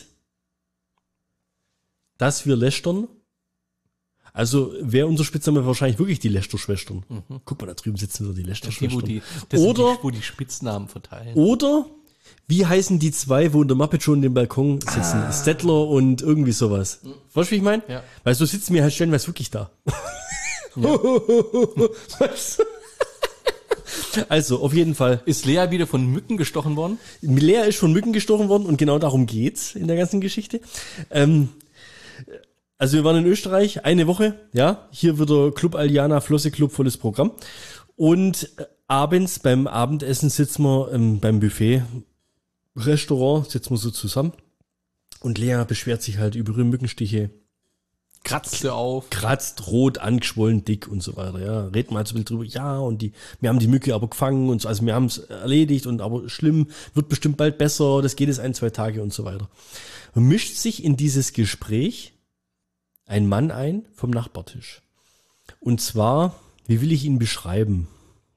dass wir lästern. Also wäre unser Spitzname wahrscheinlich wirklich die Lästerschwestern. Mhm. Guck mal, da drüben sitzen so die Das ist die, Lästerschwestern. wo die, das sind Oder, die, wo die Spitznamen verteilen. oder, wie heißen die zwei, wo in der Muppet Show in dem Balkon sitzen? Ah. Stettler und irgendwie sowas. Weißt du, wie ich meine? Ja. Weil so sitzen wir halt stellenweise wirklich da. Ja. Weißt du? Also, auf jeden Fall. Ist Lea wieder von Mücken gestochen worden? Lea ist von Mücken gestochen worden und genau darum geht's in der ganzen Geschichte. Ähm, also wir waren in Österreich eine Woche, ja, hier wieder Club Aliana, Flosse Club, volles Programm. Und äh, abends beim Abendessen sitzen wir ähm, beim Buffet, Restaurant, sitzen wir so zusammen. Und Lea beschwert sich halt über ihre Mückenstiche. Kratzt sie auf. Kratzt, rot, angeschwollen, dick und so weiter, ja. Reden wir halt so ein bisschen drüber, ja, und die, wir haben die Mücke aber gefangen und so, also wir haben es erledigt und aber schlimm, wird bestimmt bald besser, das geht jetzt ein, zwei Tage und so weiter. Und mischt sich in dieses Gespräch ein Mann ein vom Nachbartisch. Und zwar, wie will ich ihn beschreiben?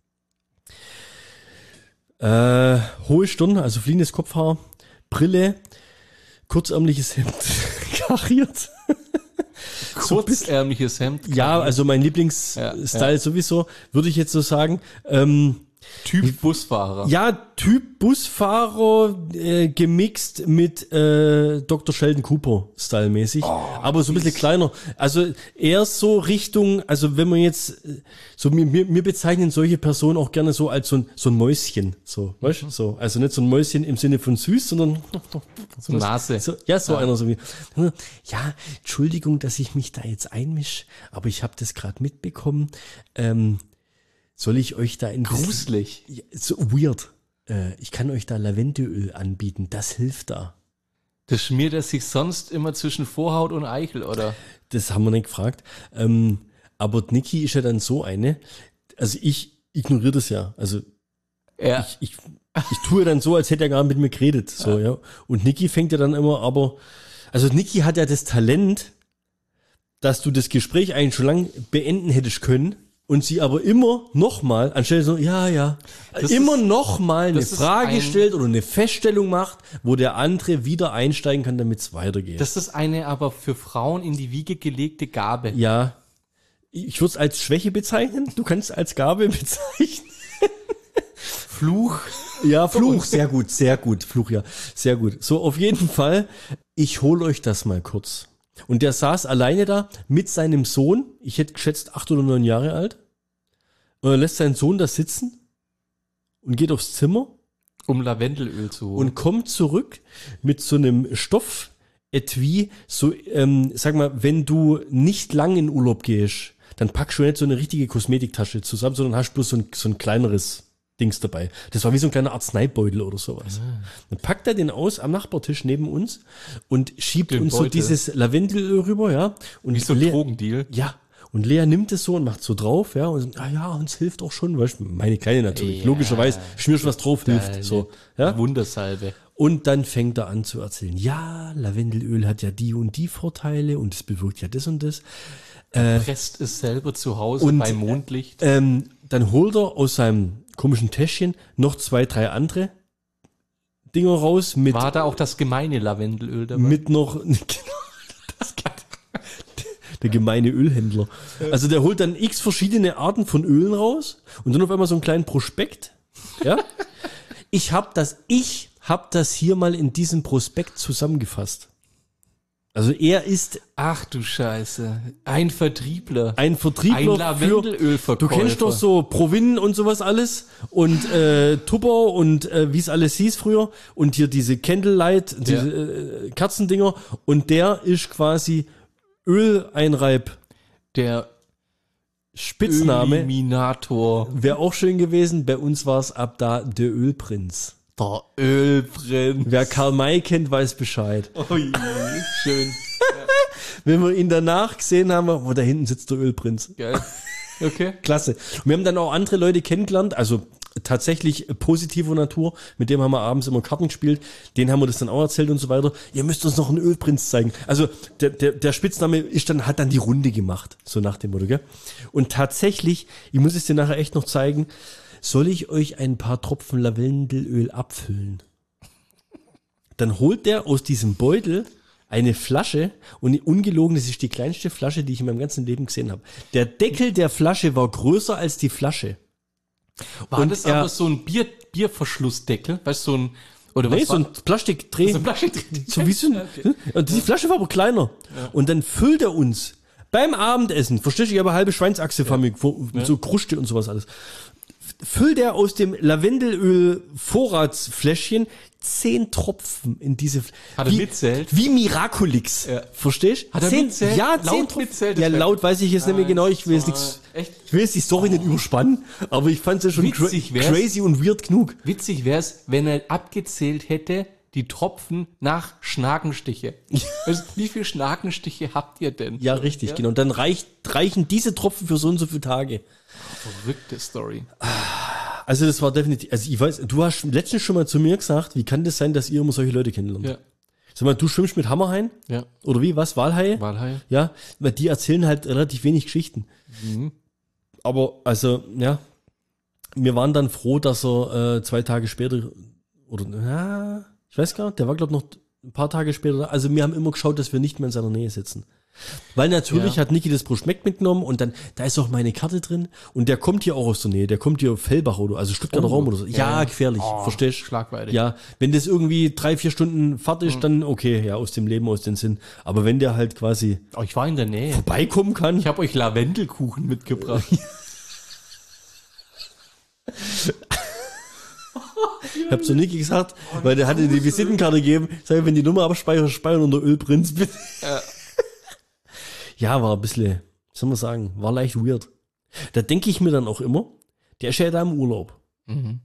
Äh, hohe Stirn, also fliegendes Kopfhaar, Brille, kurzärmliches Hemd, kariert. Kurzärmliches Hemd. Ja, also mein Lieblingsstyle Ja, ja. sowieso, würde ich jetzt so sagen. Ähm, Typ Busfahrer. Ja, Typ Busfahrer äh, gemixt mit äh, Doktor Sheldon Cooper stylmäßig, oh, aber so ein bisschen kleiner. Also eher so Richtung, also wenn man jetzt so wir, wir bezeichnen solche Personen auch gerne so als so ein so ein Mäuschen, so, weißt du, so, also nicht so ein Mäuschen im Sinne von süß, sondern so Nase. So, ja, so ja. einer so wie ja, Entschuldigung, dass ich mich da jetzt einmische, aber ich habe das gerade mitbekommen. Ähm, Soll ich euch da ein bisschen... Gruselig. Ja, so weird. Äh, ich kann euch da Lavendelöl anbieten. Das hilft da. Das schmiert er sich sonst immer zwischen Vorhaut und Eichel, oder? Das haben wir nicht gefragt. Ähm, aber Niki ist ja dann so eine... Also ich ignoriere das ja. Also ja. ich, ich, ich tue dann so, als hätte er gar nicht mit mir geredet. So, ja. ja. Und Niki fängt ja dann immer aber... Also Niki hat ja das Talent, dass du das Gespräch eigentlich schon lange beenden hättest können... Und sie aber immer nochmal, anstelle so, ja, ja, das immer ist, nochmal eine Frage ein, stellt oder eine Feststellung macht, wo der andere wieder einsteigen kann, damit es weitergeht. Das ist eine aber für Frauen in die Wiege gelegte Gabe. Ja, ich würde es als Schwäche bezeichnen, du kannst es als Gabe bezeichnen. Fluch. Ja, Fluch, sehr gut, sehr gut, Fluch, ja, sehr gut. So, auf jeden Fall, ich hole euch das mal kurz. Und der saß alleine da mit seinem Sohn, ich hätte geschätzt acht oder neun Jahre alt, und er lässt seinen Sohn da sitzen und geht aufs Zimmer. Um Lavendelöl zu holen. Und kommt zurück mit so einem Stoff-Etui, so, ähm, sag mal, wenn du nicht lang in Urlaub gehst, dann packst du nicht so eine richtige Kosmetiktasche zusammen, sondern hast bloß so ein, so ein kleineres Dings dabei. Das war wie so ein kleiner Arzneibeutel oder sowas. Ah. Dann packt er den aus am Nachbartisch neben uns und schiebt den uns Beutel. So dieses Lavendelöl rüber, ja. Und wie so ein Drogendeal. Ja. Und Lea nimmt es so und macht so drauf, ja. Und ah ja, uns hilft auch schon, weißt du, meine Kleine natürlich. Ja. Logischerweise, schmierst was drauf, hilft. So, ja. Wundersalbe. Und dann fängt er an zu erzählen, ja, Lavendelöl hat ja die und die Vorteile und es bewirkt ja das und das. Er presst es selber zu Hause und, bei Mondlicht. Ähm, dann holt er aus seinem komischen Täschchen noch zwei, drei andere Dinger raus. Mit, war da auch das gemeine Lavendelöl dabei? Mit noch, genau, das der gemeine Ölhändler. Also der holt dann x verschiedene Arten von Ölen raus und dann auf einmal so einen kleinen Prospekt. Ja. Ich hab das, ich hab das hier mal in diesem Prospekt zusammengefasst. Also er ist... Ach du Scheiße. Ein Vertriebler. Ein Vertriebler Ein Lavendelölverkäufer. Du kennst doch so Provin und sowas alles und äh, Tupper und äh, wie es alles hieß früher und hier diese Candlelight, diese ja. äh, Kerzendinger und der ist quasi Öleinreib. Der Spitzname. Eliminator. Wäre auch schön gewesen. Bei uns war es ab da der Ölprinz. Der Ölprinz. Wer Karl May kennt, weiß Bescheid. Oh je, schön. Ja. Wenn wir ihn danach gesehen haben, wo da hinten sitzt der Ölprinz. Geil. Okay. Klasse. Und wir haben dann auch andere Leute kennengelernt, also tatsächlich positiver Natur, mit dem haben wir abends immer Karten gespielt, denen haben wir das dann auch erzählt und so weiter. Ihr müsst uns noch einen Ölprinz zeigen. Also der, der, der Spitzname ist dann, hat dann die Runde gemacht, so nach dem Motto, gell? Und tatsächlich, ich muss es dir nachher echt noch zeigen, soll ich euch ein paar Tropfen Lavendelöl abfüllen? Dann holt der aus diesem Beutel eine Flasche und ungelogen, das ist die kleinste Flasche, die ich in meinem ganzen Leben gesehen habe. Der Deckel der Flasche war größer als die Flasche. War und das er, aber so ein Bier, Bierverschlussdeckel? Weißt du, so ein, oder nee, was so ein Plastikdreh. So ein Plastikdreh. So wie so ein, okay. Und die Flasche war aber kleiner. Ja. Und dann füllt er uns beim Abendessen, verstehst du, ich habe eine halbe Schweinsachse vor mir, ja. so Kruste und sowas alles. Füllt er aus dem Lavendelöl-Vorratsfläschchen zehn Tropfen in diese... Hat er mitzählt? Wie Miraculix. Ja. Verstehst du? Hat er mitzählt? Ja, laut zehn mitzählt? Ja, laut weiß ich jetzt nicht mehr genau. Ich will jetzt so, nichts... Echt? Ich will jetzt die Story nicht überspannen, aber ich fand es ja schon witzig cra crazy und weird genug. Witzig wäre es, wenn er abgezählt hätte, die Tropfen nach Schnakenstiche. Also, wie viele Schnakenstiche habt ihr denn? Ja, richtig, ja? Genau. Und dann reicht, reichen diese Tropfen für so und so viele Tage. Verrückte Story. Also das war definitiv, also ich weiß, du hast letztens schon mal zu mir gesagt, wie kann das sein, dass ihr immer solche Leute kennenlernt? Ja. Sag mal, du schwimmst mit Hammerhaien? Ja. Oder wie, was, Walhaie? Walhaie. Ja, weil die erzählen halt relativ wenig Geschichten. Mhm. Aber, also, ja, wir waren dann froh, dass er äh, zwei Tage später, oder, ja, ich weiß gar nicht, der war glaube noch ein paar Tage später da. Also wir haben immer geschaut, dass wir nicht mehr in seiner Nähe sitzen. Weil natürlich Ja. hat Niki das Prospekt mitgenommen und dann, da ist auch meine Karte drin und der kommt hier auch aus der Nähe, der kommt hier auf Fellbach oder, also Stuttgarter Oh, Raum oder so. Ja, ja. gefährlich, Oh, verstehst? schlagweilig. Ja, wenn das irgendwie drei, vier Stunden Fahrt ist, dann okay, ja, aus dem Leben, aus dem Sinn. Aber wenn der halt quasi Oh, ich war in der Nähe. vorbeikommen kann, Ich habe euch Lavendelkuchen mitgebracht. ich hab zu Niki gesagt, weil der hatte die Visitenkarte gegeben, sag ich, wenn die Nummer abspeichern, speichern unter Ölprinz, bitte. Ja. Ja, war ein bisschen, wie soll man sagen, war leicht weird. Da denke ich mir dann auch immer, der ist ja da im Urlaub. Mhm.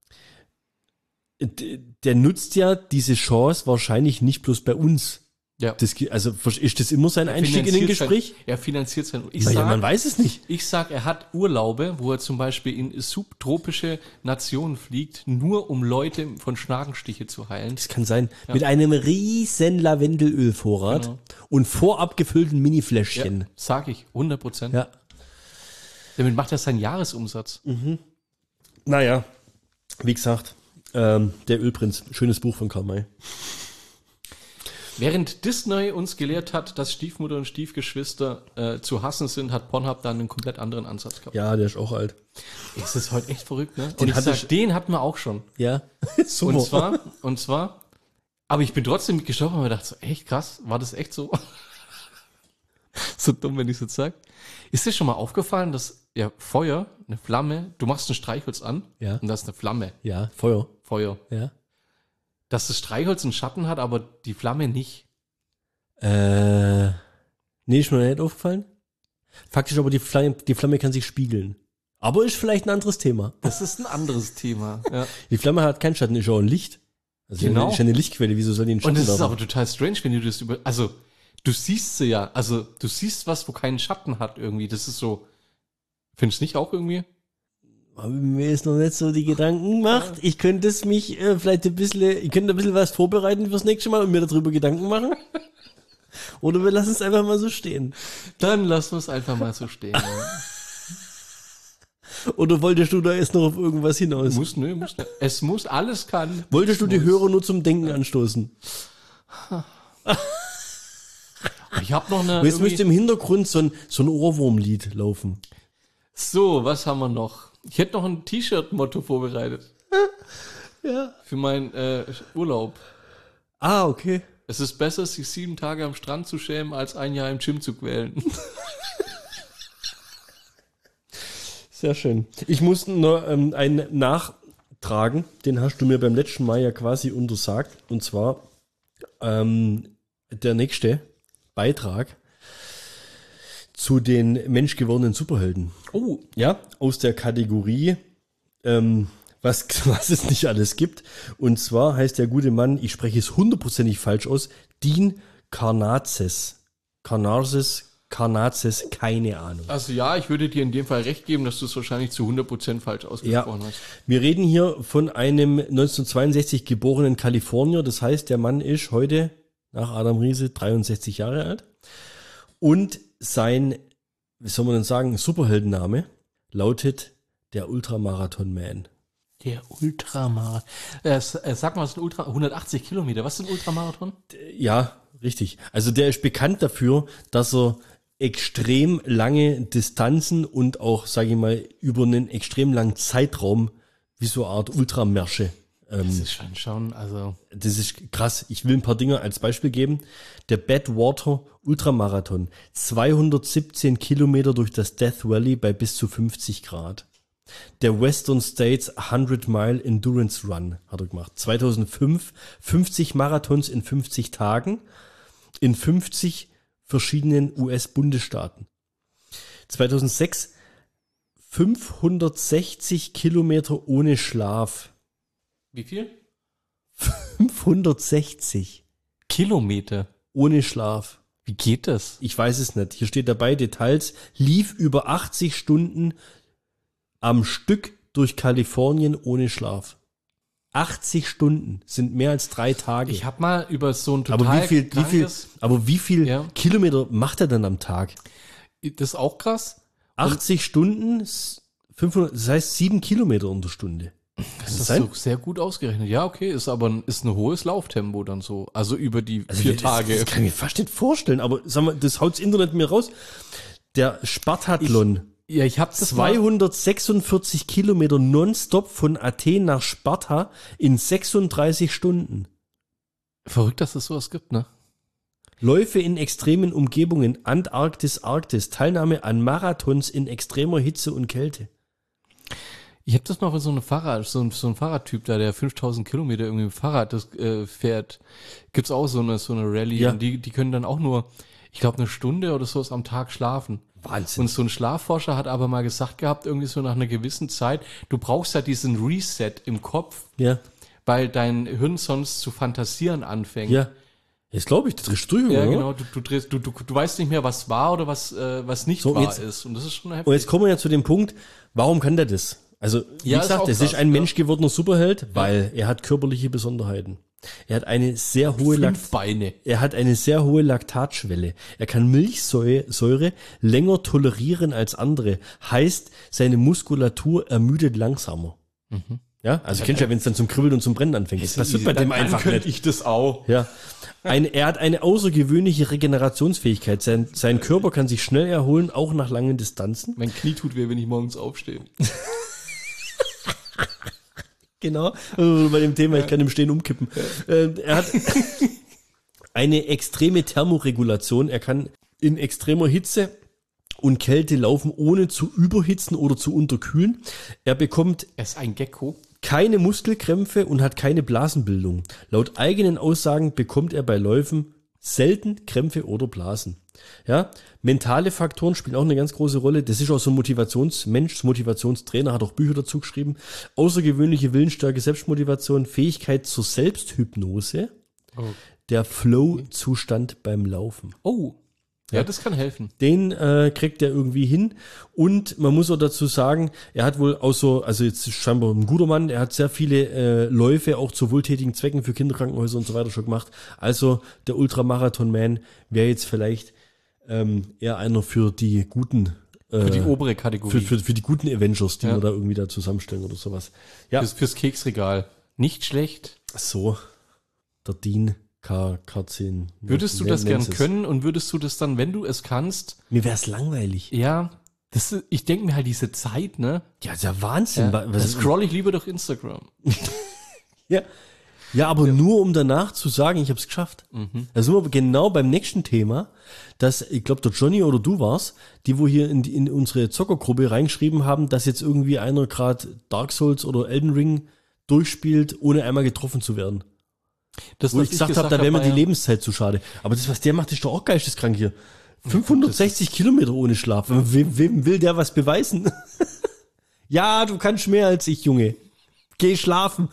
D- Der nutzt ja diese Chance wahrscheinlich nicht bloß bei uns. Ja. Das, ge- also ist das immer sein Einstieg in den Finanziert Gespräch? Sein, er finanziert sein. Ich Naja, sag, man weiß es nicht. ich sag, er hat Urlaube, wo er zum Beispiel in subtropische Nationen fliegt, nur um Leute von Schnakenstiche zu heilen. Das kann sein. Mit einem riesen Lavendelölvorrat Genau. und vorab gefüllten Ja, Mini-Fläschchen. sag ich, hundert Prozent. Ja. Damit macht er seinen Jahresumsatz. Naja, wie gesagt, ähm, der Ölprinz, schönes Buch von Karl May. Während Disney uns gelehrt hat, dass Stiefmutter und Stiefgeschwister äh, zu hassen sind, hat Pornhub dann einen komplett anderen Ansatz gehabt. Ja, der ist auch alt. Es ist heute echt verrückt, ne? Und Den ich hatte sag, ich- den hatten wir auch schon. Ja, super. Und zwar, und zwar, aber ich bin trotzdem gestorben und mir dachte so, echt krass, war das echt so? So dumm, wenn ich es jetzt sag. Ist dir schon mal aufgefallen, dass ja Feuer, eine Flamme, du machst ein Streichholz an Ja. und das ist eine Flamme, Ja, Feuer. Feuer. Ja. Dass das Streichholz einen Schatten hat, aber die Flamme nicht. Äh, nee, ist mir nicht aufgefallen. Faktisch aber die Flamme, die Flamme kann sich spiegeln. Aber ist vielleicht ein anderes Thema. Das ist ein anderes Thema. Ja. Die Flamme hat keinen Schatten, ist auch ein Licht. Also Genau. ist ja eine Lichtquelle, wieso soll die einen Schatten Und es ist haben? aber total strange, wenn du das über, also du siehst sie ja, also du siehst was, wo keinen Schatten hat irgendwie. Das ist so, findest du nicht auch irgendwie? Hab ich mir jetzt noch nicht so die Gedanken gemacht. Ich könnte es mich äh, vielleicht ein bisschen, ich könnte ein bisschen was vorbereiten fürs nächste Mal und mir darüber Gedanken machen. Oder wir lassen es einfach mal so stehen. Dann lass uns einfach mal so stehen. Ja. Oder wolltest du da jetzt noch auf irgendwas hinaus? Muss, ne, muss, ne. Es muss, alles kann. Wolltest du die Hörer nur zum Denken anstoßen? Ich habe noch eine. Jetzt müsste irgendwie- im Hintergrund so ein, so ein Ohrwurmlied laufen. So, was haben wir noch? Ich hätte noch ein T-Shirt-Motto vorbereitet. Ja. Für meinen äh, Urlaub. Ah, okay. Es ist besser, sich sieben Tage am Strand zu schämen, als ein Jahr im Gym zu quälen. Sehr schön. Ich muss noch ähm, einen nachtragen, den hast du mir beim letzten Mal ja quasi untersagt. Und zwar ähm, der nächste Beitrag zu den menschgewordenen Superhelden. Oh, Ja, aus der Kategorie, ähm, was, was es nicht alles gibt. Und zwar heißt der gute Mann, ich spreche es hundertprozentig falsch aus, Dean Karnazes. Karnazes, Karnazes, keine Ahnung. also ja, ich würde dir in dem Fall recht geben, dass du es wahrscheinlich zu hundert Prozent falsch ausgesprochen Ja. hast. Wir reden hier von einem neunzehnhundertzweiundsechzig geborenen Kalifornier. Das heißt, der Mann ist heute, nach Adam Riese, dreiundsechzig Jahre alt. Und sein, wie soll man denn sagen, Superheldenname lautet der Ultramarathon-Man. Der Ultramarathon. Äh, s- äh, sag mal, was ist ein Ultra? hundertachtzig Kilometer. Was ist ein Ultramarathon? Ja, richtig. Also der ist bekannt dafür, dass er extrem lange Distanzen und auch, sage ich mal, über einen extrem langen Zeitraum wie so eine Art Ultramärsche. Ähm, Das ist schon, schon, also. das ist krass. Ich will ein paar Dinge als Beispiel geben. Der Badwater Ultramarathon. zweihundertsiebzehn Kilometer durch das Death Valley bei bis zu fünfzig Grad. Der Western States hundert Mile Endurance Run hat er gemacht. zweitausendfünf fünfzig Marathons in fünfzig Tagen in fünfzig verschiedenen U S-Bundesstaaten. zweitausendsechs fünfhundertsechzig Kilometer ohne Schlaf. Wie viel? fünfhundertsechzig Kilometer. ohne Schlaf. Wie geht das? Ich weiß es nicht. Hier steht dabei Details. Lief über achtzig Stunden am Stück durch Kalifornien ohne Schlaf. achtzig Stunden sind mehr als drei Tage. Ich habe mal über so ein total aber wie viel, wie viel, krankes- aber wie viel Ja. Kilometer macht er denn am Tag? Das ist auch krass. achtzig Stunden, s- fünfhundert, das heißt sieben Kilometer in der Stunde. Das ist so sehr gut ausgerechnet. Ja, okay, ist aber ein, ist ein hohes Lauftempo dann so. Also über die Also vier das, Tage. Das kann ich mir fast nicht vorstellen, aber sag mal, das haut's Internet mir raus. Der Spartathlon. Ich, ja, ich habe das mal, zweihundertsechsundvierzig Kilometer nonstop von Athen nach Sparta in sechsunddreißig Stunden. verrückt, dass es sowas gibt, ne? Läufe in extremen Umgebungen, Antarktis, Arktis, Teilnahme an Marathons in extremer Hitze und Kälte. Ich habe das mal von so einem Fahrrad, so ein, so ein Fahrradtyp da, der fünftausend Kilometer irgendwie mit dem Fahrrad das, äh, fährt. Gibt's auch so eine, so eine Rallye. Ja. Und die, die können dann auch nur, ich glaube, eine Stunde oder sowas am Tag schlafen. Wahnsinn. Und so ein Schlafforscher hat aber mal gesagt gehabt, irgendwie so nach einer gewissen Zeit, du brauchst ja diesen Reset im Kopf, Ja, weil dein Hirn sonst zu fantasieren anfängt. ja. Jetzt glaube ich, das drehst du, Ja, oder? genau. Du, du, drehst, du, du, du weißt nicht mehr, was war oder was, äh, was nicht So, wahr jetzt- ist. Und das ist schon heftig. Und jetzt kommen wir ja zu dem Punkt, warum kann der das? Also, wie Ja, ist gesagt, auch es ist krass, ein ja. menschgewordener Superheld, weil er hat körperliche Besonderheiten. Er hat eine sehr hohe Lakt Fünf Beine. Er hat eine sehr hohe Laktatschwelle. Er kann Milchsäure Säure länger tolerieren als andere. Heißt, seine Muskulatur ermüdet langsamer. Ja, also kennst du ja, wenn es dann zum Kribbeln und zum Brennen anfängt. Das passiert bei dem einfach nicht. ich das auch. Ja. Ein, er hat eine außergewöhnliche Regenerationsfähigkeit. Sein, sein Körper kann sich schnell erholen, auch nach langen Distanzen. Mein Knie tut weh, wenn ich morgens aufstehe. Genau. Also bei dem Thema, ich kann im Stehen umkippen. Äh, er hat eine extreme Thermoregulation. Er kann in extremer Hitze und Kälte laufen, ohne zu überhitzen oder zu unterkühlen. Er bekommt Er ist ein Gecko. keine Muskelkrämpfe und hat keine Blasenbildung. Laut eigenen Aussagen bekommt er bei Läufen selten Krämpfe oder Blasen. Ja, mentale Faktoren spielen auch eine ganz große Rolle. Das ist auch so ein Motivationsmensch, Motivationstrainer, hat auch Bücher dazu geschrieben. Außergewöhnliche Willensstärke, Selbstmotivation, Fähigkeit zur Selbsthypnose, Oh. der Flow-Zustand beim Laufen. Oh. Ja, das kann helfen. Den äh, kriegt er irgendwie hin. Und man muss auch dazu sagen, er hat wohl auch so, also jetzt ist scheinbar ein guter Mann, er hat sehr viele äh, Läufe auch zu wohltätigen Zwecken für Kinderkrankenhäuser und so weiter schon gemacht. Also der Ultramarathon-Man wäre jetzt vielleicht ähm, eher einer für die guten äh, Für die obere Kategorie. für, für, für die guten Avengers, die Ja. wir da irgendwie da zusammenstellen oder sowas. Ja, Fürs, fürs Keksregal. Nicht schlecht. so. Der Dean K. K zehn. Würdest du Nenn- das gern nenn's es. können und würdest du das dann, wenn du es kannst, Mir wär's langweilig. ja, das, ist- ich denke mir halt diese Zeit, ne? Ja, das ist ja Wahnsinn. Ja, Wa- dann was- scroll ich lieber durch Instagram. Ja, ja, aber nur um danach zu sagen, ich habe es geschafft. Da sind wir genau beim nächsten Thema, dass, ich glaube, der Johnny oder du warst, die wo hier in, die- in unsere Zockergruppe reingeschrieben haben, dass jetzt irgendwie einer gerade Dark Souls oder Elden Ring durchspielt, ohne einmal getroffen zu werden. Das, Wo was ich gesagt habe, da wäre mir die Lebenszeit zu schade. Aber das, was der macht, ist doch auch geisteskrank hier. fünfhundertsechzig Kilometer ohne Schlaf. Wem, wem will der was beweisen? Ja, du kannst mehr als ich, Junge. Geh schlafen.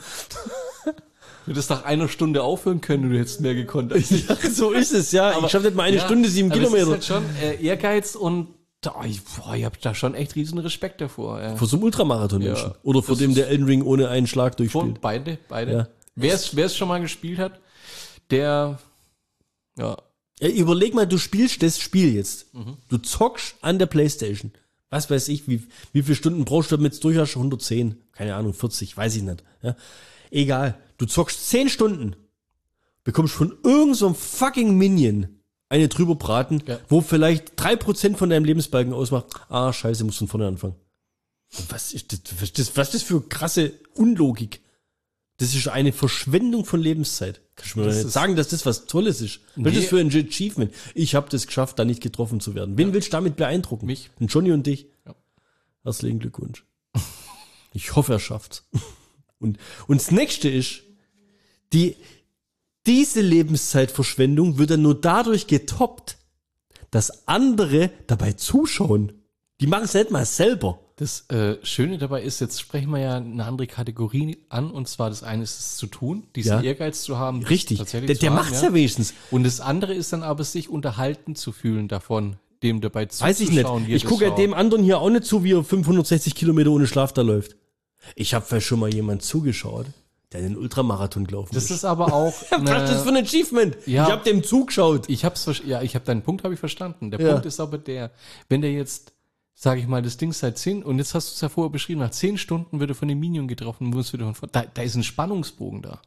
Du hättest nach einer Stunde aufhören können, du hättest mehr gekonnt. als ich. Ja, so ist es, ja. Aber- ich schaffe nicht mal eine ja, Stunde, sieben aber Kilometer. Das ist halt schon äh, Ehrgeiz und oh, ich, boah, ich habe da schon echt riesen Respekt davor. Ja. Vor so einem Ultramarathon-Menschen. Ja, Oder vor das dem ist- der Elden Ring ohne einen Schlag Von durchspielt. beide, beide. Ja. Wer es wer es schon mal gespielt hat, der, ja, Ja, überleg mal, du spielst das Spiel jetzt. Mhm. Du zockst an der Playstation. Was weiß ich, wie, wie viele Stunden brauchst du, damit du durch hast? hundertzehn, keine Ahnung, vierzig, weiß ich nicht. Ja. Egal. Du zockst zehn Stunden, bekommst von irgendeinem so einem fucking Minion eine drüber braten, Ja. wo vielleicht drei Prozent von deinem Lebensbalken ausmacht. Ah, scheiße, musst von vorne anfangen. Was ist das, was ist das, was ist das für krasse Unlogik? Das ist eine Verschwendung von Lebenszeit. Kannst du mir Das nicht ist- sagen, dass das was Tolles ist? Was ist Nee. das für ein Achievement? Ich habe das geschafft, da nicht getroffen zu werden. Wen willst du damit beeindrucken? Mich. Und Johnny und dich. Ja. Herzlichen Glückwunsch. Ich hoffe, er schafft's. Und, und das nächste ist, die, diese Lebenszeitverschwendung wird dann nur dadurch getoppt, dass andere dabei zuschauen. Die machen es nicht mal selber. das äh, Schöne dabei ist, jetzt sprechen wir ja eine andere Kategorie an, und zwar das eine ist es zu tun, diesen Ja. Ehrgeiz zu haben. Richtig. tatsächlich Der, zu der haben, macht's ja. wenigstens. Und das andere ist dann aber, sich unterhalten zu fühlen davon, dem dabei Weiß ich nicht. zuzuschauen, wie er Ich das gucke ja schaut. dem anderen hier auch nicht zu, wie er fünfhundertsechzig Kilometer ohne Schlaf da läuft. Ich habe vielleicht schon mal jemand zugeschaut, der den Ultramarathon gelaufen Das ist. ist aber auch Was ist das für eine, ein Achievement? Ja. Ich habe dem zugeschaut. ich hab's, ver- ja, ich habe deinen Punkt habe ich verstanden. Der Ja. Punkt ist aber der, wenn der jetzt sage ich mal, das Ding seit zehn, und jetzt hast du es ja vorher beschrieben, nach zehn Stunden wird er von dem Minion getroffen, muss wieder von, da, da ist ein Spannungsbogen da.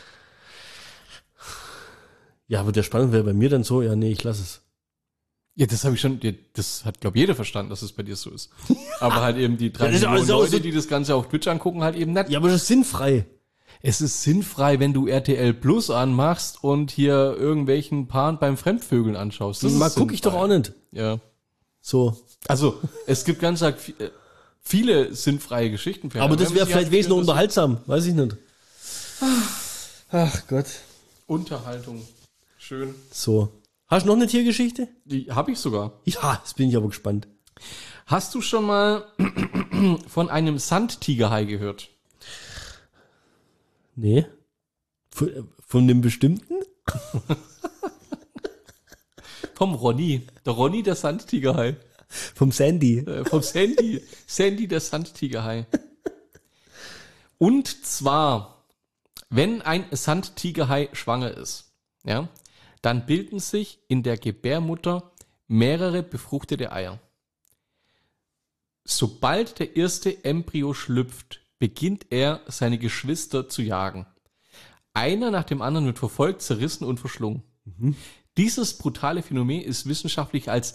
Ja, aber der Spannung wäre bei mir dann so, ja, nee, ich lass es. Ja, das habe ich schon, das hat, glaube ich, jeder verstanden, dass es bei dir so ist. Aber halt eben die drei Das ist Millionen also Leute, so- die das Ganze auf Twitch angucken, halt eben nicht. Ja, aber das ist sinnfrei. Es ist sinnfrei, wenn du R T L Plus anmachst und hier irgendwelchen Paaren beim Fremdvögeln anschaust. Das Mal ist gucke ich doch sinnfrei. auch nicht. Ja. So. Also, es gibt ganz arg vi- äh, viele sinnfreie Geschichten. Aber das Wenn wäre man sich vielleicht halt wesentlich für unterhaltsam. Weiß ich nicht. Ach Gott. das- Unterhaltung. Schön. So. Hast du noch eine Tiergeschichte? Die habe ich sogar. Ja, jetzt bin ich aber gespannt. Hast du schon mal von einem Sandtigerhai gehört? Nee. Von, von dem bestimmten? Vom Ronny. Der Ronny, der Sandtigerhai. Vom Sandy. Äh, vom Sandy. Sandy, der Sandtigerhai. Und zwar, wenn ein Sandtigerhai schwanger ist, ja, dann bilden sich in der Gebärmutter mehrere befruchtete Eier. Sobald der erste Embryo schlüpft, beginnt er, seine Geschwister zu jagen. Einer nach dem anderen wird verfolgt, zerrissen und verschlungen. Mhm. Dieses brutale Phänomen ist wissenschaftlich als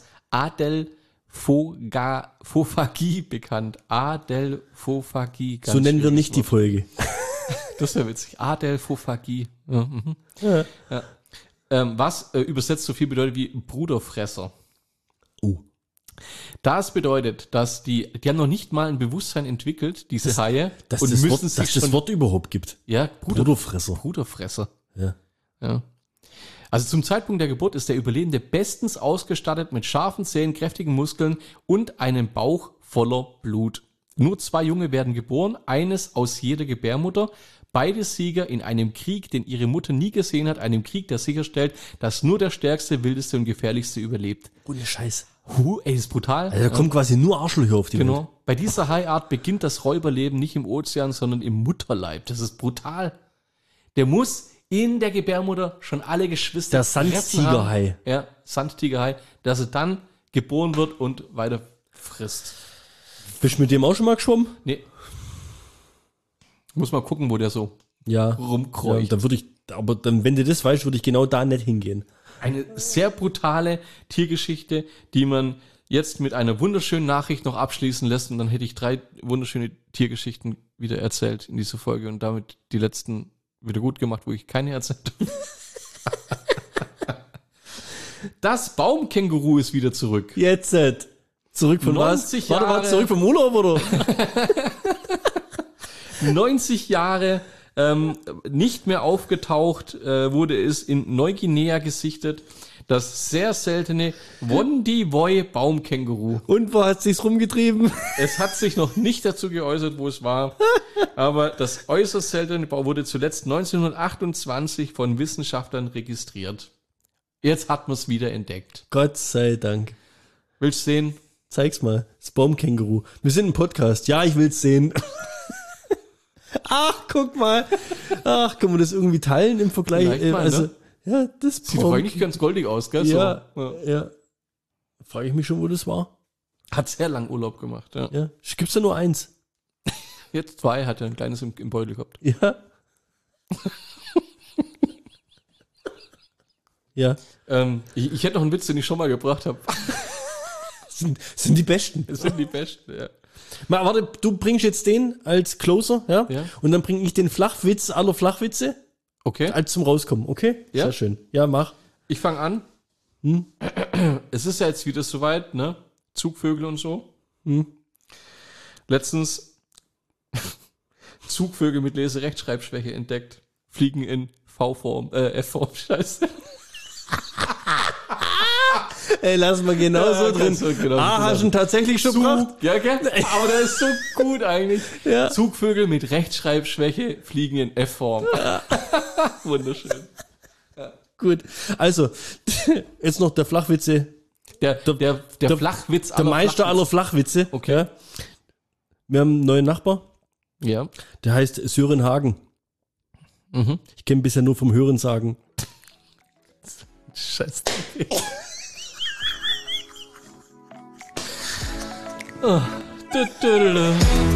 Adelphoga-Phagie bekannt. Adelphofagie. So nennen wir nicht die Folge. Das wäre witzig. Adelphofagie. Ja, mhm. Ja. Ja. Ähm, was äh, übersetzt so viel bedeutet wie Bruderfresser. Oh. Das bedeutet, dass die, die haben noch nicht mal ein Bewusstsein entwickelt, diese Das- Haie, Dass und das, müssen Wort, sich dass das schon, Wort überhaupt gibt. ja, Bruder, Bruderfresser. Bruderfresser. Ja. Ja. Also zum Zeitpunkt der Geburt ist der Überlebende bestens ausgestattet mit scharfen Zähnen, kräftigen Muskeln und einem Bauch voller Blut. Nur zwei Junge werden geboren, eines aus jeder Gebärmutter. Beide Sieger in einem Krieg, den ihre Mutter nie gesehen hat, einem Krieg, der sicherstellt, dass nur der stärkste, wildeste und gefährlichste überlebt. Ohne Scheiß. Huh, ey, das ist brutal. Also da kommen quasi nur Arschlöcher auf die Welt. Genau. Bei dieser Haiart beginnt das Räuberleben nicht im Ozean, sondern im Mutterleib. Das ist brutal. Der muss in der Gebärmutter schon alle Geschwister Der fressen haben. Sandtigerhai. Ja, Sandtigerhai, dass er dann geboren wird und weiter frisst. Bist du mit dem auch schon mal geschwommen? Nee. Muss mal gucken, wo der so Ja. Ja, rumkreucht. dann würde ich, aber dann, wenn du das weißt, würde ich genau da nicht hingehen. Eine sehr brutale Tiergeschichte, die man jetzt mit einer wunderschönen Nachricht noch abschließen lässt, und dann hätte ich drei wunderschöne Tiergeschichten wieder erzählt in dieser Folge und damit die letzten wieder gut gemacht, wo ich keine erzählt habe. Das Baumkänguru ist wieder zurück. Jetzt. äh, Zurück von was? neunzig Warte, Jahre. warte, zurück vom Urlaub, oder? neunzig Jahre ähm, nicht mehr aufgetaucht, äh, wurde es in Neuguinea gesichtet. Das sehr seltene Wondiwoi Baumkänguru. Und wo hat sich's rumgetrieben? Es hat sich noch nicht dazu geäußert, wo es war, aber das äußerst seltene Bau wurde zuletzt neunzehnhundertachtundzwanzig von Wissenschaftlern registriert. Jetzt hat man es wieder entdeckt. Gott sei Dank. Willst du sehen? Zeig's mal. Das Baumkänguru. Wir sind ein Podcast. Ja, ich will's sehen. Ach, guck mal. Ach, können wir das irgendwie teilen im Vergleich? Vielleicht Äh, mal, also, ne? ja, das Sieht doch eigentlich ganz goldig aus, gell? Ja, So. Ja. ja. Frage ich mich schon, wo das war. Hat sehr lang Urlaub gemacht, ja. Ja. Gibt's da nur eins? Jetzt zwei, hat er ein kleines im, im Beutel gehabt. Ja. Ja. Ähm, ich, ich hätte noch einen Witz, den ich schon mal gebracht habe. Sind, sind die Besten. Das sind die besten, ja. Mal, warte, du bringst jetzt den als Closer, ja? Ja. Und dann bringe ich den Flachwitz aller Flachwitze Okay, als zum Rauskommen, okay? Ja. Sehr schön. Ja, mach. ich fange an. Hm? Es ist ja jetzt wieder soweit, ne? Zugvögel und so. Hm? Letztens Zugvögel mit Leserechtschreibschwäche entdeckt. Fliegen in V-Form, äh, F-Form, scheiße. Ey, lass mal genau Ja, so drin. kannst du genau ah, so hast du ihn tatsächlich schon gebracht? Zug, ja, gell? Aber der ist so gut eigentlich. Ja. Zugvögel mit Rechtschreibschwäche fliegen in F-Form. Wunderschön. Gut. Also, jetzt noch der Flachwitze. Der, der, der, der- Flachwitz Der Meister Flachwitze. aller Flachwitze. Okay. Ja. Wir haben einen neuen Nachbar. Ja. Der heißt Sören Hagen. Mhm. Ich kenne bisher nur vom Hören sagen. Scheiße. Oh.